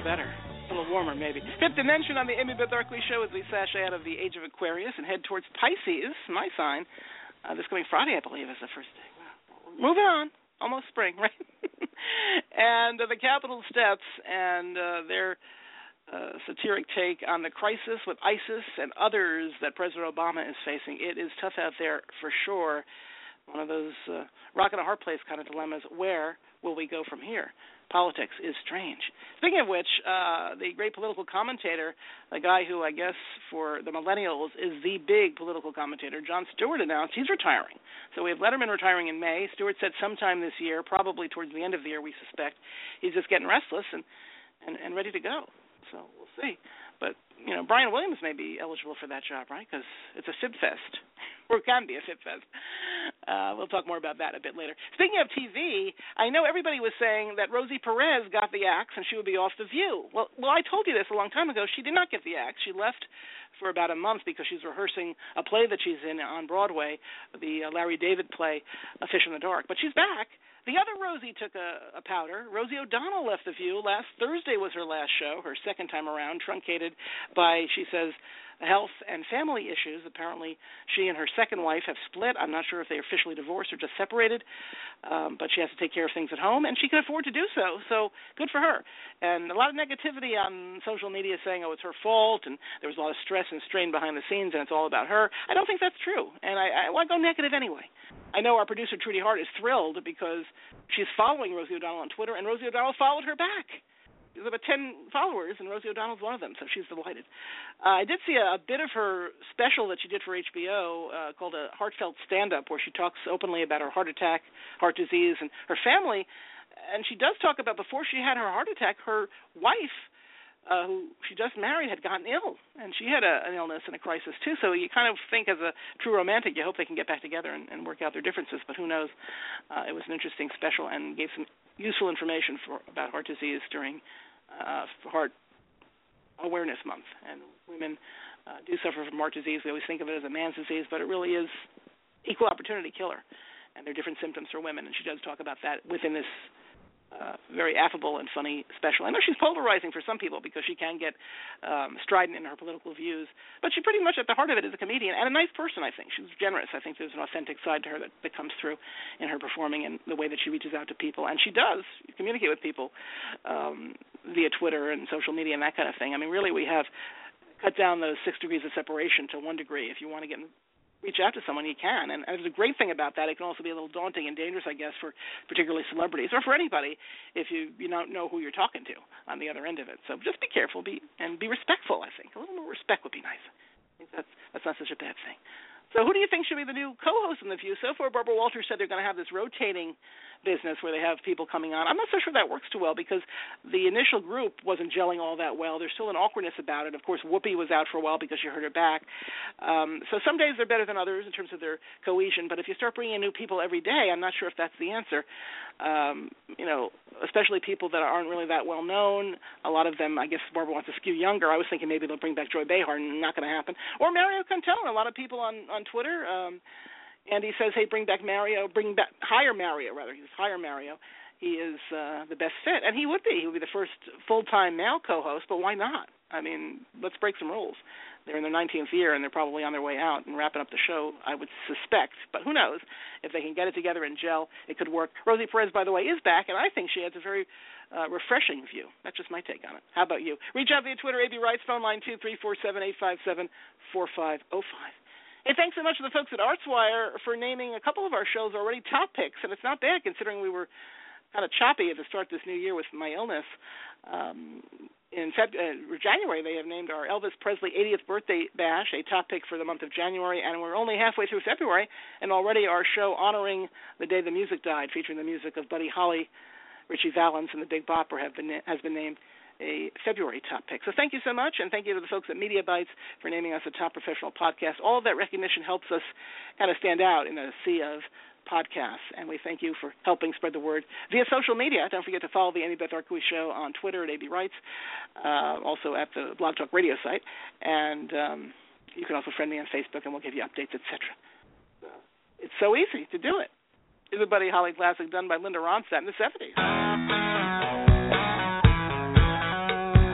better. A little warmer, maybe. Fifth Dimension on the Amy Beth Arkley Show as we sashay out of the age of Aquarius and head towards Pisces, my sign. Uh, this coming Friday, I believe, is the first day. Wow. Moving on. Almost spring, right? and uh, the Capitol Steps and uh, their uh, satiric take on the crisis with ISIS and others that President Obama is facing. It is tough out there for sure. One of those uh, rock and a hard place kind of dilemmas. Where will we go from here? Politics is strange. Speaking of which, uh, the great political commentator, the guy who I guess for the millennials is the big political commentator, Jon Stewart, announced he's retiring. So we have Letterman retiring in May. Stewart said sometime this year, probably towards the end of the year, we suspect. He's just getting restless and, and, and ready to go. So we'll see. But, you know, Brian Williams may be eligible for that job, right? Because it's a fib fest. Or it can be a fib fest. Uh, we'll talk more about that a bit later. Speaking of T V, I know everybody was saying that Rosie Perez got the axe and she would be off The View. Well, well, I told you this a long time ago. She did not get the axe. She left for about a month because she's rehearsing a play that she's in on Broadway, the uh, Larry David play, A Fish in the Dark. But she's back. The other Rosie took a, a powder. Rosie O'Donnell left The View. Last Thursday was her last show, her second time around, truncated by, she says, health and family issues. Apparently, she and her second wife have split. I'm not sure if they're officially divorced or just separated, um, but she has to take care of things at home, and she can afford to do so, so good for her. And a lot of negativity on social media saying, oh, it's her fault, and there was a lot of stress and strain behind the scenes, and it's all about her. I don't think that's true, and I, I want to go negative anyway. I know our producer, Trudy Hart, is thrilled because she's following Rosie O'Donnell on Twitter, and Rosie O'Donnell followed her back. There's about ten followers, and Rosie O'Donnell's one of them, so she's delighted. Uh, I did see a, a bit of her special that she did for H B O uh, called a Heartfelt Stand-Up, where she talks openly about her heart attack, heart disease, and her family. And she does talk about before she had her heart attack, her wife, uh, who she just married, had gotten ill, and she had a, an illness and a crisis too. So you kind of think, as a true romantic, you hope they can get back together and, and work out their differences. But who knows? Uh, it was an interesting special and gave some useful information for about heart disease during uh, Heart Awareness Month. And women uh, do suffer from heart disease. We always think of it as a man's disease, but it really is equal opportunity killer. And there are different symptoms for women, and she does talk about that within this Uh, very affable and funny special. I know she's polarizing for some people because she can get um, strident in her political views, but she pretty much at the heart of it is a comedian and a nice person, I think. She's generous. I think there's an authentic side to her that, that comes through in her performing and the way that she reaches out to people. And she does communicate with people um, via Twitter and social media and that kind of thing. I mean, really, we have cut down those six degrees of separation to one degree. If you want to get in reach out to someone, you can. And, and there's a great thing about that. It can also be a little daunting and dangerous, I guess, for particularly celebrities or for anybody if you, you don't know who you're talking to on the other end of it. So just be careful be and be respectful, I think. A little more respect would be nice. I think that's, that's not such a bad thing. So who do you think should be the new co-host in The View? So far, Barbara Walters said they're going to have this rotating business where they have people coming on. I'm not so sure that works too well because the initial group wasn't gelling all that well. There's still an awkwardness about it. Of course, Whoopi was out for a while because she hurt her back. Um, so some days they're better than others in terms of their cohesion, but if you start bringing in new people every day, I'm not sure if that's the answer. Um, you know, especially people that aren't really that well known. A lot of them, I guess Barbara wants to skew younger. I was thinking maybe they'll bring back Joy Behar, not going to happen. Or Mario Cantone. A lot of people on, on Twitter, um, and he says, hey, bring back Mario, bring back, hire Mario, rather. He's hire Mario. He is uh, the best fit. And he would be. He would be the first full-time male co-host, but why not? I mean, let's break some rules. They're in their nineteenth year, and they're probably on their way out and wrapping up the show, I would suspect. But who knows? If they can get it together and gel, it could work. Rosie Perez, by the way, is back, and I think she has a very uh, refreshing view. That's just my take on it. How about you? Reach out via Twitter, A B Wrights, phone line two three four seven, eight five seven, four five zero five. Hey, thanks so much to the folks at ArtsWire for naming a couple of our shows already top picks, and it's not bad considering we were kind of choppy at the start this new year with my illness. Um, in Feb- uh, January, they have named our Elvis Presley eightieth birthday bash a top pick for the month of January, and we're only halfway through February, and already our show honoring the day the music died, featuring the music of Buddy Holly, Richie Valens, and the Big Bopper have been has been named a February top pick. So thank you so much, and thank you to the folks at Media Bites for naming us a top professional podcast. All of that recognition helps us kind of stand out in a sea of podcasts, and we thank you for helping spread the word via social media. Don't forget to follow the Amy Beth Arkley Show on Twitter at A B Wrights, uh, also at the Blog Talk Radio site, and um, you can also friend me on Facebook, and we'll give you updates, et cetera. So it's so easy to do it. It's a Buddy Holly classic done by Linda Ronstadt in the seventies.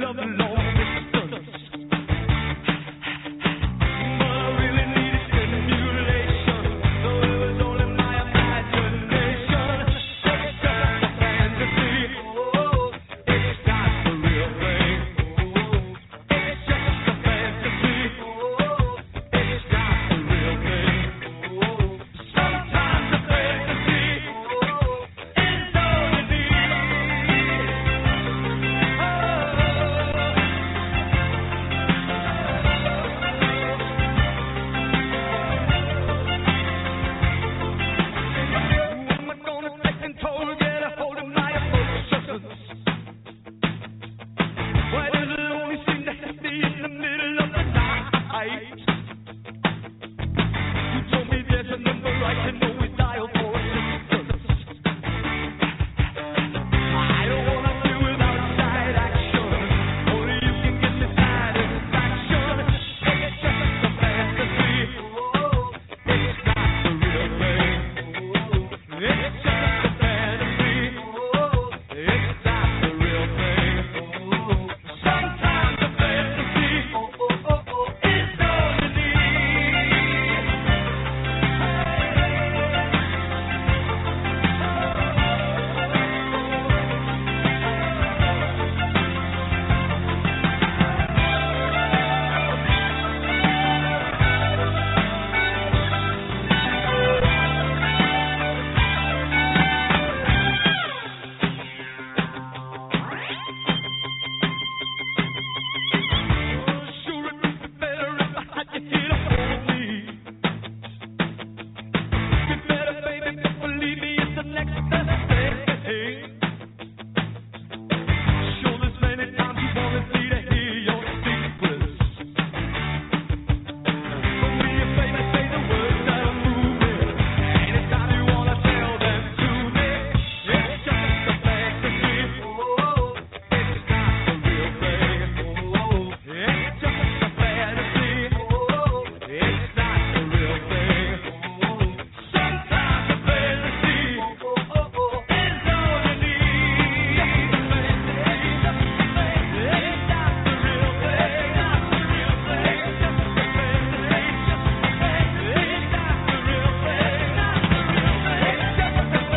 of long distance. But I really needed stimulation, so it was only my imagination. It's just a fantasy. It's not the real thing. It's just a fantasy. It's not the real thing. Sometimes a fantasy is all you need. Am I gonna take control, get a hold of my emotions? Why does it only seem to hit me in the middle of the night? You told me there's a number I can always dial for assistance. I don't wanna do without side action. Only you can give me satisfaction. It's just a fantasy. It's not the real thing. It's just a fantasy. It's not the real thing. Sometimes a fantasy is all you need. Sure, it would be better if I had you here to hold me. Be better, baby, believe me, it's the next best thing. Sure, there's many times you wanted me to hear your secrets. But will you, baby, say the words that'll move me? Anytime you wanna tell them to me. It's just a fantasy. It's not the real thing. It's just a fantasy. It's not the real thing. Sometimes a fantasy is all you need. It's not the real thing. It's not the real thing. It's just a fantasy. It's not the real thing. It's just a fantasy. It's not the real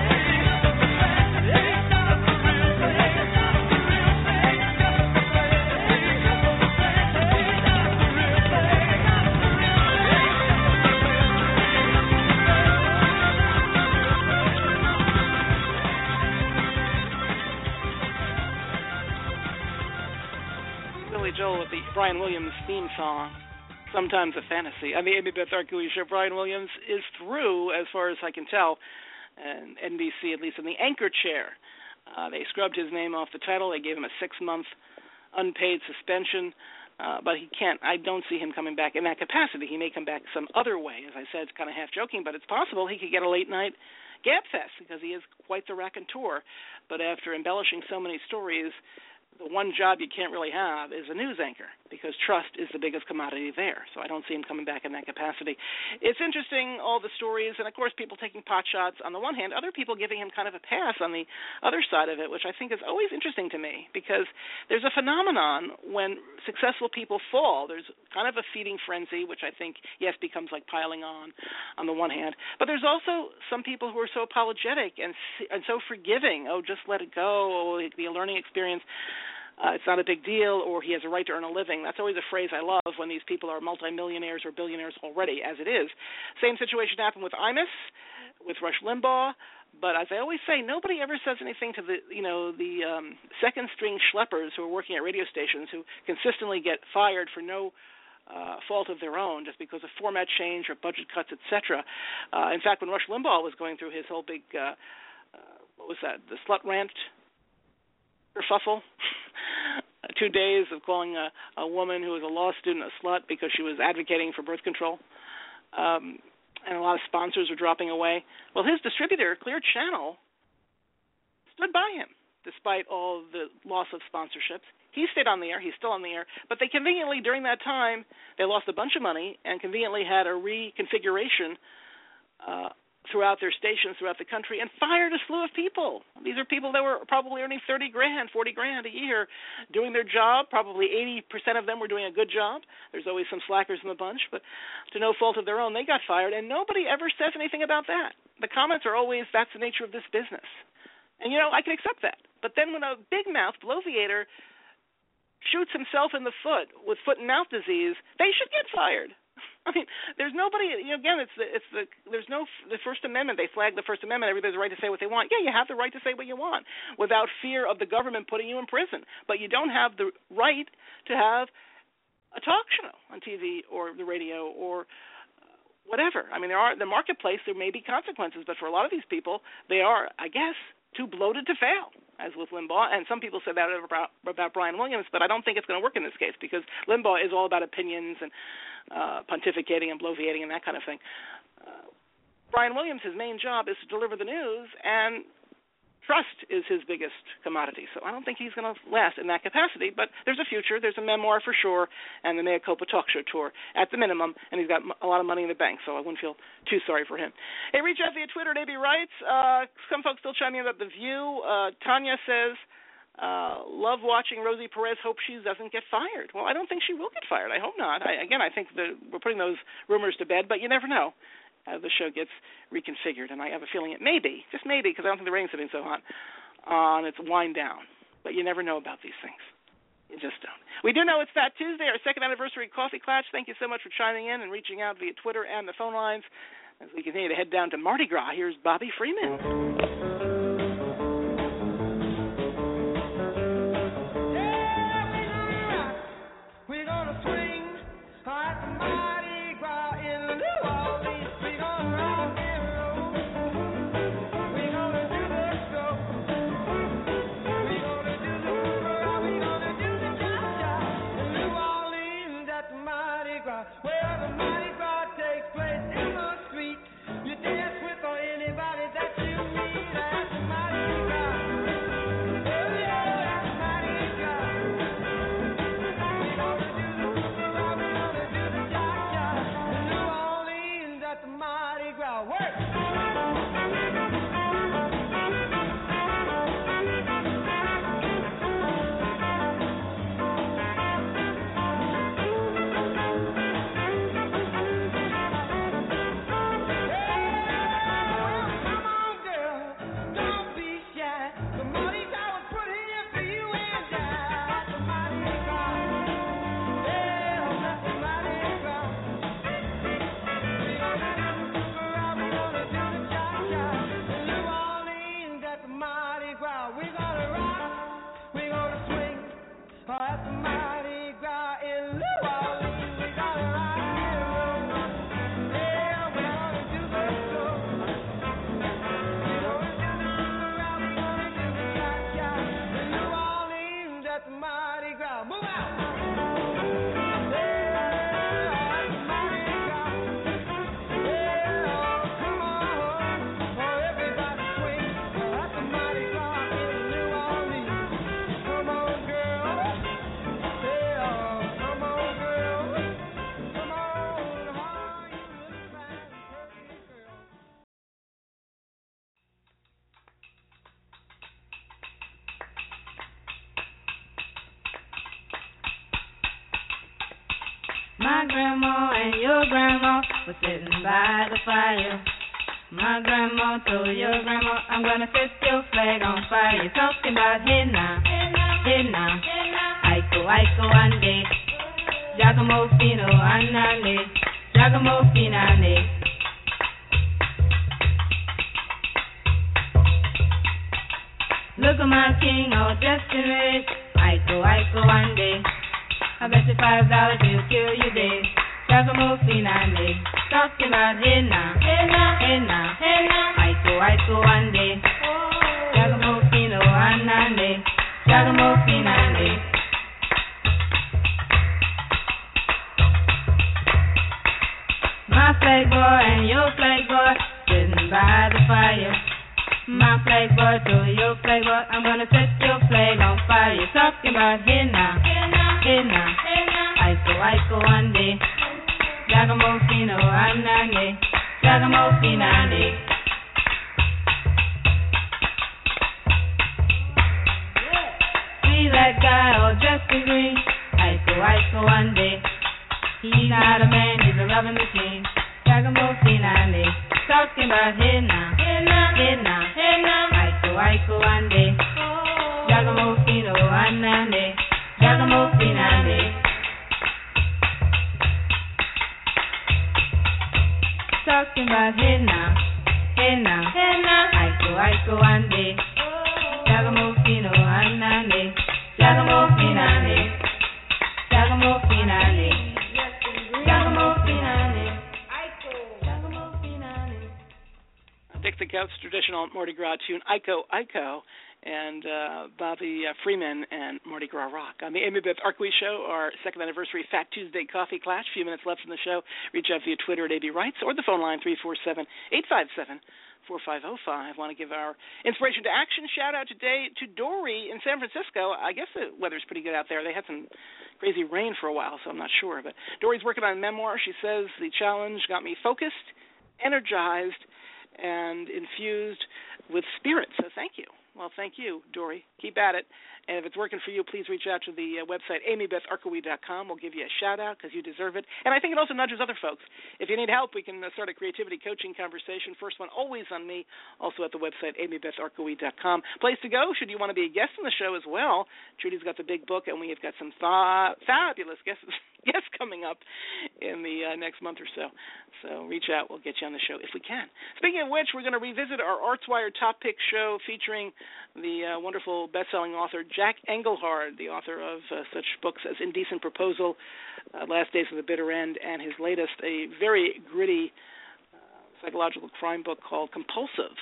Billy Joel with the Brian Williams theme song, Sometimes a Fantasy. On the Amy Beth Arcui Show, Brian Williams is through, as far as I can tell, and N B C, at least in the anchor chair. Uh, they scrubbed his name off the title. They gave him a six-month unpaid suspension, uh, but he can't. I don't see him coming back in that capacity. He may come back some other way. As I said, it's kind of half joking, but it's possible he could get a late-night Gabfest because he is quite the raconteur. But after embellishing so many stories, the one job you can't really have is a news anchor because trust is the biggest commodity there. So I don't see him coming back in that capacity. It's interesting, all the stories, and of course people taking pot shots on the one hand, other people giving him kind of a pass on the other side of it, which I think is always interesting to me because there's a phenomenon when successful people fall. There's kind of a feeding frenzy, which I think, yes, becomes like piling on on the one hand. But there's also some people who are so apologetic and and so forgiving. Oh, just let it go. Oh, it'll be a learning experience. Uh, it's not a big deal, or he has a right to earn a living. That's always a phrase I love when these people are multimillionaires or billionaires already, as it is. Same situation happened with Imus, with Rush Limbaugh. But as I always say, nobody ever says anything to the, you know, the um, second-string schleppers who are working at radio stations who consistently get fired for no uh, fault of their own, just because of format change or budget cuts, et cetera. Uh, in fact, when Rush Limbaugh was going through his whole big, uh, uh, what was that, the slut rant kerfuffle, two days of calling a, a woman who was a law student a slut because she was advocating for birth control, um, and a lot of sponsors were dropping away. Well, his distributor, Clear Channel, stood by him despite all the loss of sponsorships. He stayed on the air. He's still on the air. But they conveniently, during that time, they lost a bunch of money and conveniently had a reconfiguration uh, throughout their stations throughout the country and fired a slew of people. These are people that were probably earning thirty grand, forty grand a year doing their job. Probably eighty percent of them were doing a good job. There's always some slackers in the bunch, but to no fault of their own, they got fired, and nobody ever says anything about that. The comments are always, that's the nature of this business. And, you know, I can accept that. But then when a big-mouth bloviator shoots himself in the foot with foot and mouth disease, they should get fired. I mean, there's nobody. You know, again, it's the it's the there's no the First Amendment. They flag the First Amendment. Everybody has the right to say what they want. Yeah, you have the right to say what you want without fear of the government putting you in prison. But you don't have the right to have a talk show on T V or the radio or whatever. I mean, there are the marketplace. There may be consequences, but for a lot of these people, they are, I guess, too bloated to fail, as with Limbaugh. And some people said that about, about Brian Williams, but I don't think it's going to work in this case because Limbaugh is all about opinions and uh, pontificating and bloviating and that kind of thing. Uh, Brian Williams, his main job is to deliver the news, and trust is his biggest commodity. So I don't think he's going to last in that capacity, but there's a future. There's a memoir for sure, and the Mea Culpa talk show tour at the minimum, and he's got a lot of money in the bank, so I wouldn't feel too sorry for him. Hey, reach out via Twitter at A B Writes. Uh, some folks still chiming in about The View. Uh, Tanya says, uh, love watching Rosie Perez, hope she doesn't get fired. Well, I don't think she will get fired. I hope not. I, again, I think that we're putting those rumors to bed, but you never know. Uh, the show gets reconfigured, and I have a feeling it may be, just maybe, because I don't think the ratings have been so hot, on its wind down. But you never know about these things. You just don't. We do know it's Fat Tuesday, our second anniversary coffee clutch. Thank you so much for chiming in and reaching out via Twitter and the phone lines. As we continue to head down to Mardi Gras, here's Bobby Freeman.
My grandma and your grandma were sitting by the fire. My grandma told your grandma, I'm gonna set your flag on fire. You're talking about hey now, hey now, Aiko, Aiko, ande, Giacomo Fino, anane, Giacomo Finane. Look at my king all dressed in red, Aiko, Aiko, ande. I bet you five dollars he'll kill you dead. Giacomo Finane, talking about hey now, hey now, hey now, hey now, Aiko, Aiko, ande, Giacomo Fino, anane, Giacomo Finane. My flag boy and your flag boy sitting by the fire. My flag boy to your flag boy, I'm gonna set your flag on fire. You're talking about hey now, hey now, Aiko, Aiko, ande, Giacomo Fino, anane, Jagamofinane. See that guy all dressed in green. Iko, Iko one day. He's not a man, he's a loving machine. Jagamofinane. Talking about hey now, hey now, hey now, hey now. Iko, Iko one day. Jagamofino anane. Jagamofinane. Talking about hey now, hey now, hey now. Iko, Iko one day. Jagamofino anane. Jagamofinane. Jagamofinane. Jagamofinane. Jagamofinane.
Dick the Goat's traditional Mardi Gras tune, Iko, Iko, and uh, Bobby uh, Freeman and Mardi Gras Rock. On the Amy Beth Arkwee Show, our second anniversary Fat Tuesday Coffee Clash. A few minutes left in the show. Reach out via Twitter at A B Writes or the phone line three four seven, eight five seven, four five zero five. I want to give our Inspiration to Action shout out today to Dory in San Francisco. I guess the weather's pretty good out there. They had some crazy rain for a while, so I'm not sure. But Dory's working on a memoir. She says the challenge got me focused, energized, and infused with spirit. So thank you. Well, thank you, Dory. Keep at it. And if it's working for you, please reach out to the uh, website, amy beth arkowee dot com. We'll give you a shout-out because you deserve it. And I think it also nudges other folks. If you need help, we can uh, start a creativity coaching conversation. First one always on me, also at the website, amy beth arkowee dot com. Place to go should you want to be a guest on the show as well. Trudy's got the big book, and we've got some fa- fabulous guests, guests coming up in the uh, next month or so. So reach out. We'll get you on the show if we can. Speaking of which, we're going to revisit our Artswire Top Pick show featuring the uh, wonderful best-selling author Jack Engelhard, the author of uh, such books as Indecent Proposal, uh, Last Days of the Bitter End, and his latest, a very gritty uh, psychological crime book called Compulsive.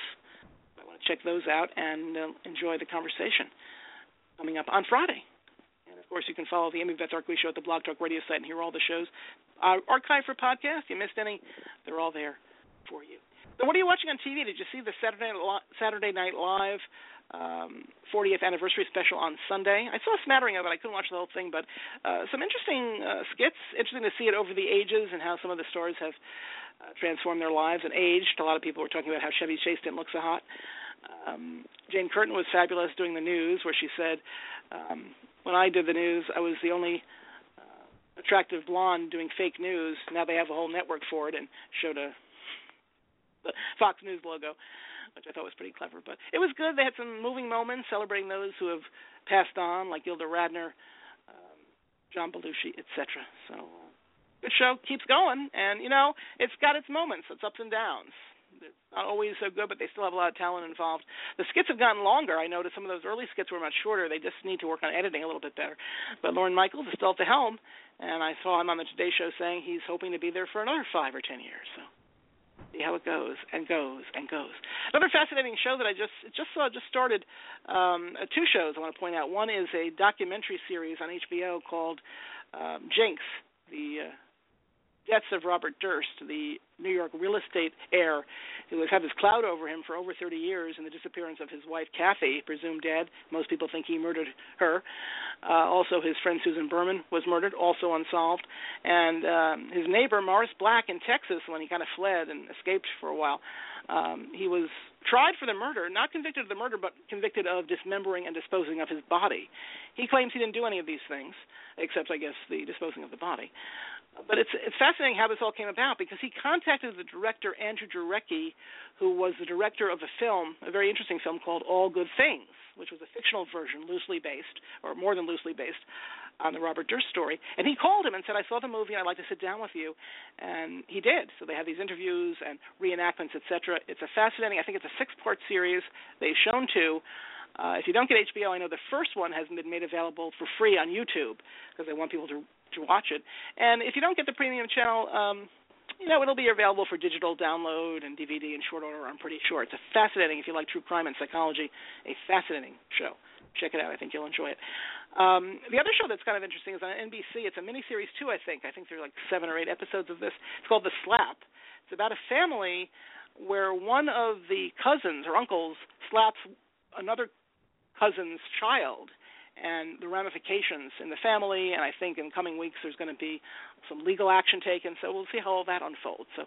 I want to check those out and uh, enjoy the conversation coming up on Friday. And, of course, you can follow the Amy Beth Arkwee Show at the Blog Talk Radio site and hear all the shows. Uh, archive for podcast, you missed any, they're all there for you. So what are you watching on T V? Did you see the Saturday, Saturday Night Live Um, fortieth anniversary special on Sunday? I saw a smattering of it. I couldn't watch the whole thing, but uh, some interesting uh, skits. Interesting to see it over the ages and how some of the stars have uh, transformed their lives and aged. A lot of people were talking about how Chevy Chase didn't look so hot. Um, Jane Curtin was fabulous doing the news, where she said, um, when I did the news, I was the only uh, attractive blonde doing fake news. Now they have a whole network for it, and showed a the Fox News logo, which I thought was pretty clever. But it was good. They had some moving moments celebrating those who have passed on, like Gilda Radner, um, John Belushi, et cetera. So uh, good show. Keeps going. And, you know, it's got its moments. It's ups and downs. It's not always so good, but they still have a lot of talent involved. The skits have gotten longer. I noticed some of those early skits were much shorter. They just need to work on editing a little bit better. But Lorne Michaels is still at the helm, and I saw him on the Today Show saying he's hoping to be there for another five or ten years. So see how it goes and goes and goes. Another fascinating show that I just just saw just started. Um, uh, two shows I want to point out. One is a documentary series on H B O called um, Jinx, the uh, deaths of Robert Durst, the New York real estate heir who has had this cloud over him for over thirty years, and the disappearance of his wife, Kathy, presumed dead. Most people think he murdered her. Uh, also, his friend Susan Berman was murdered, also unsolved. And um, his neighbor, Morris Black, in Texas, when he kind of fled and escaped for a while, um, he was tried for the murder, not convicted of the murder, but convicted of dismembering and disposing of his body. He claims he didn't do any of these things, except, I guess, the disposing of the body. But it's it's fascinating how this all came about, because he contacted the director, Andrew Jarecki, who was the director of a film, a very interesting film called All Good Things, which was a fictional version, loosely based, or more than loosely based, on the Robert Durst story. And he called him and said, I saw the movie and I'd like to sit down with you. And he did. So they had these interviews and reenactments, et cetera. It's a fascinating, I think it's a six-part series. They've shown two. Uh, if you don't get H B O, I know the first one has been made available for free on YouTube because they want people to, to watch it. And if you don't get the premium channel, um, you know, it'll be available for digital download and D V D in short order, I'm pretty sure. It's a fascinating, if you like true crime and psychology, a fascinating show. Check it out. I think you'll enjoy it. Um, the other show that's kind of interesting is on N B C. It's a miniseries, too, I think. I think there are like seven or eight episodes of this. It's called The Slap. It's about a family where one of the cousins or uncles slaps another cousin's child, and the ramifications in the family, and I think in coming weeks there's going to be some legal action taken, so we'll see how all that unfolds. So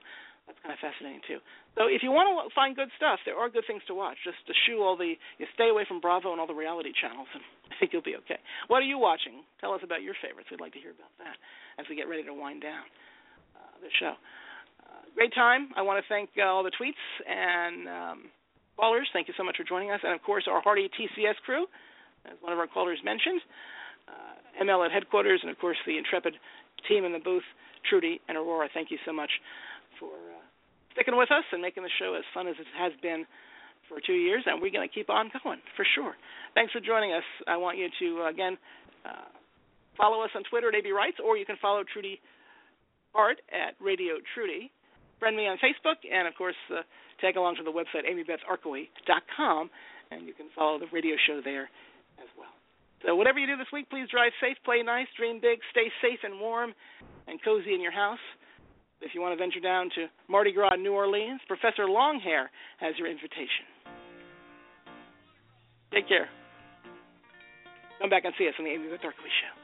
That's kind of fascinating, too. So if you want to find good stuff, there are good things to watch. Just eschew all the, you stay away from Bravo and all the reality channels, and I think you'll be okay. What are you watching? Tell us about your favorites. We'd like to hear about that as we get ready to wind down uh, the show. Uh, great time. I want to thank uh, all the tweets and um, callers. Thank you so much for joining us. And, of course, our Hardy T C S crew, as one of our callers mentioned, uh, M L at headquarters, and, of course, the intrepid team in the booth, Trudy and Aurora. Thank you so much for uh, sticking with us and making the show as fun as it has been for two years, and we're going to keep on going, for sure. Thanks for joining us. I want you to, uh, again, uh, follow us on Twitter at A B Rights, or you can follow Trudy Hart at Radio Trudy. Friend me on Facebook, and, of course, uh, tag along to the website, amy beth arkoway dot com, and you can follow the radio show there as well. So whatever you do this week, please drive safe, play nice, dream big, stay safe and warm and cozy in your house. If you want to venture down to Mardi Gras, New Orleans, Professor Longhair has your invitation. Take care. Come back and see us on the Amy Beth Arkoway Show.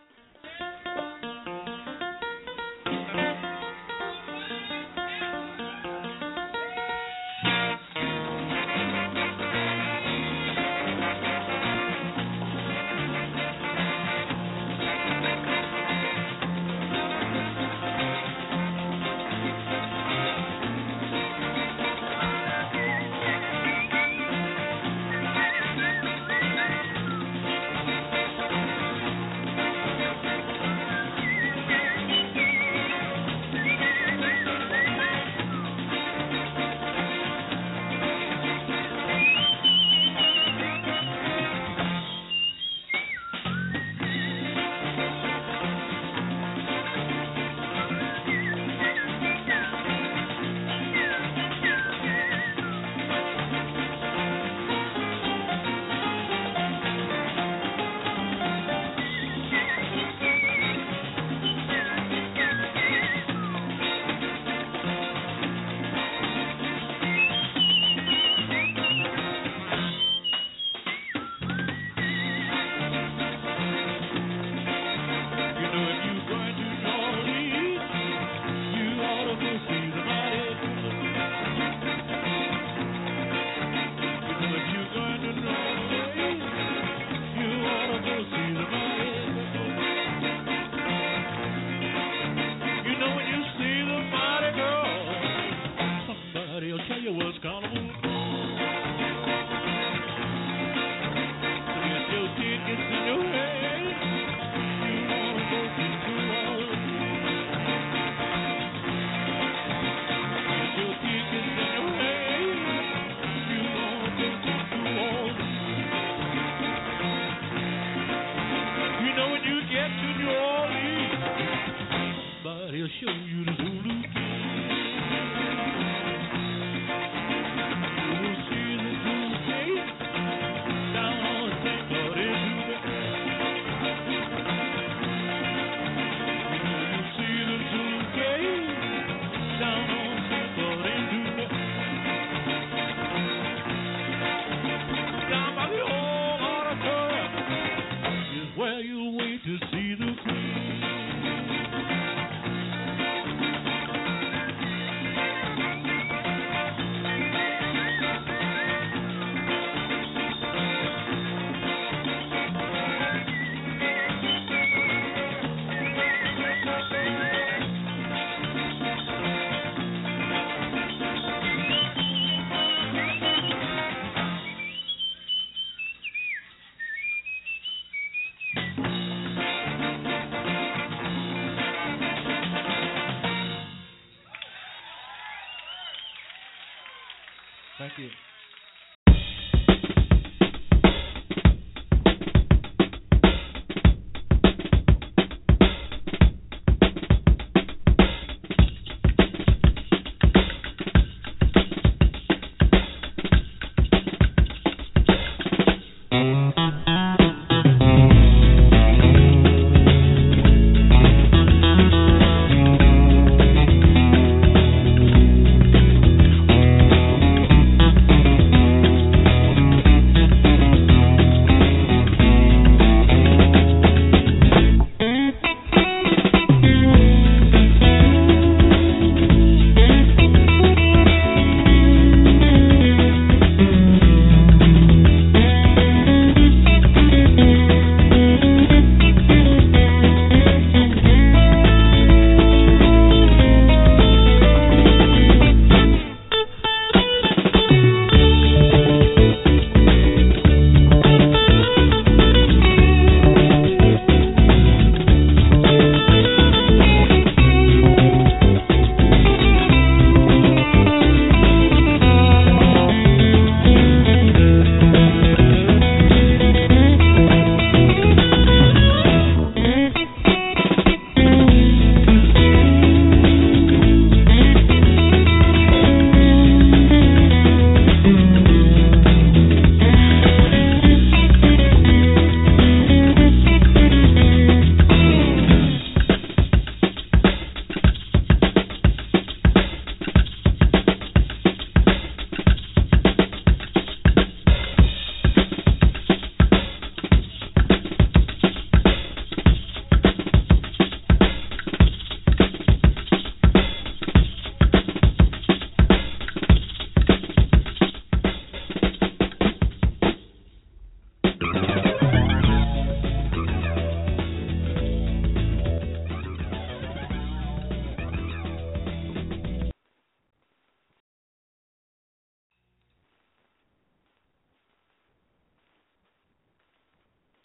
Thank you.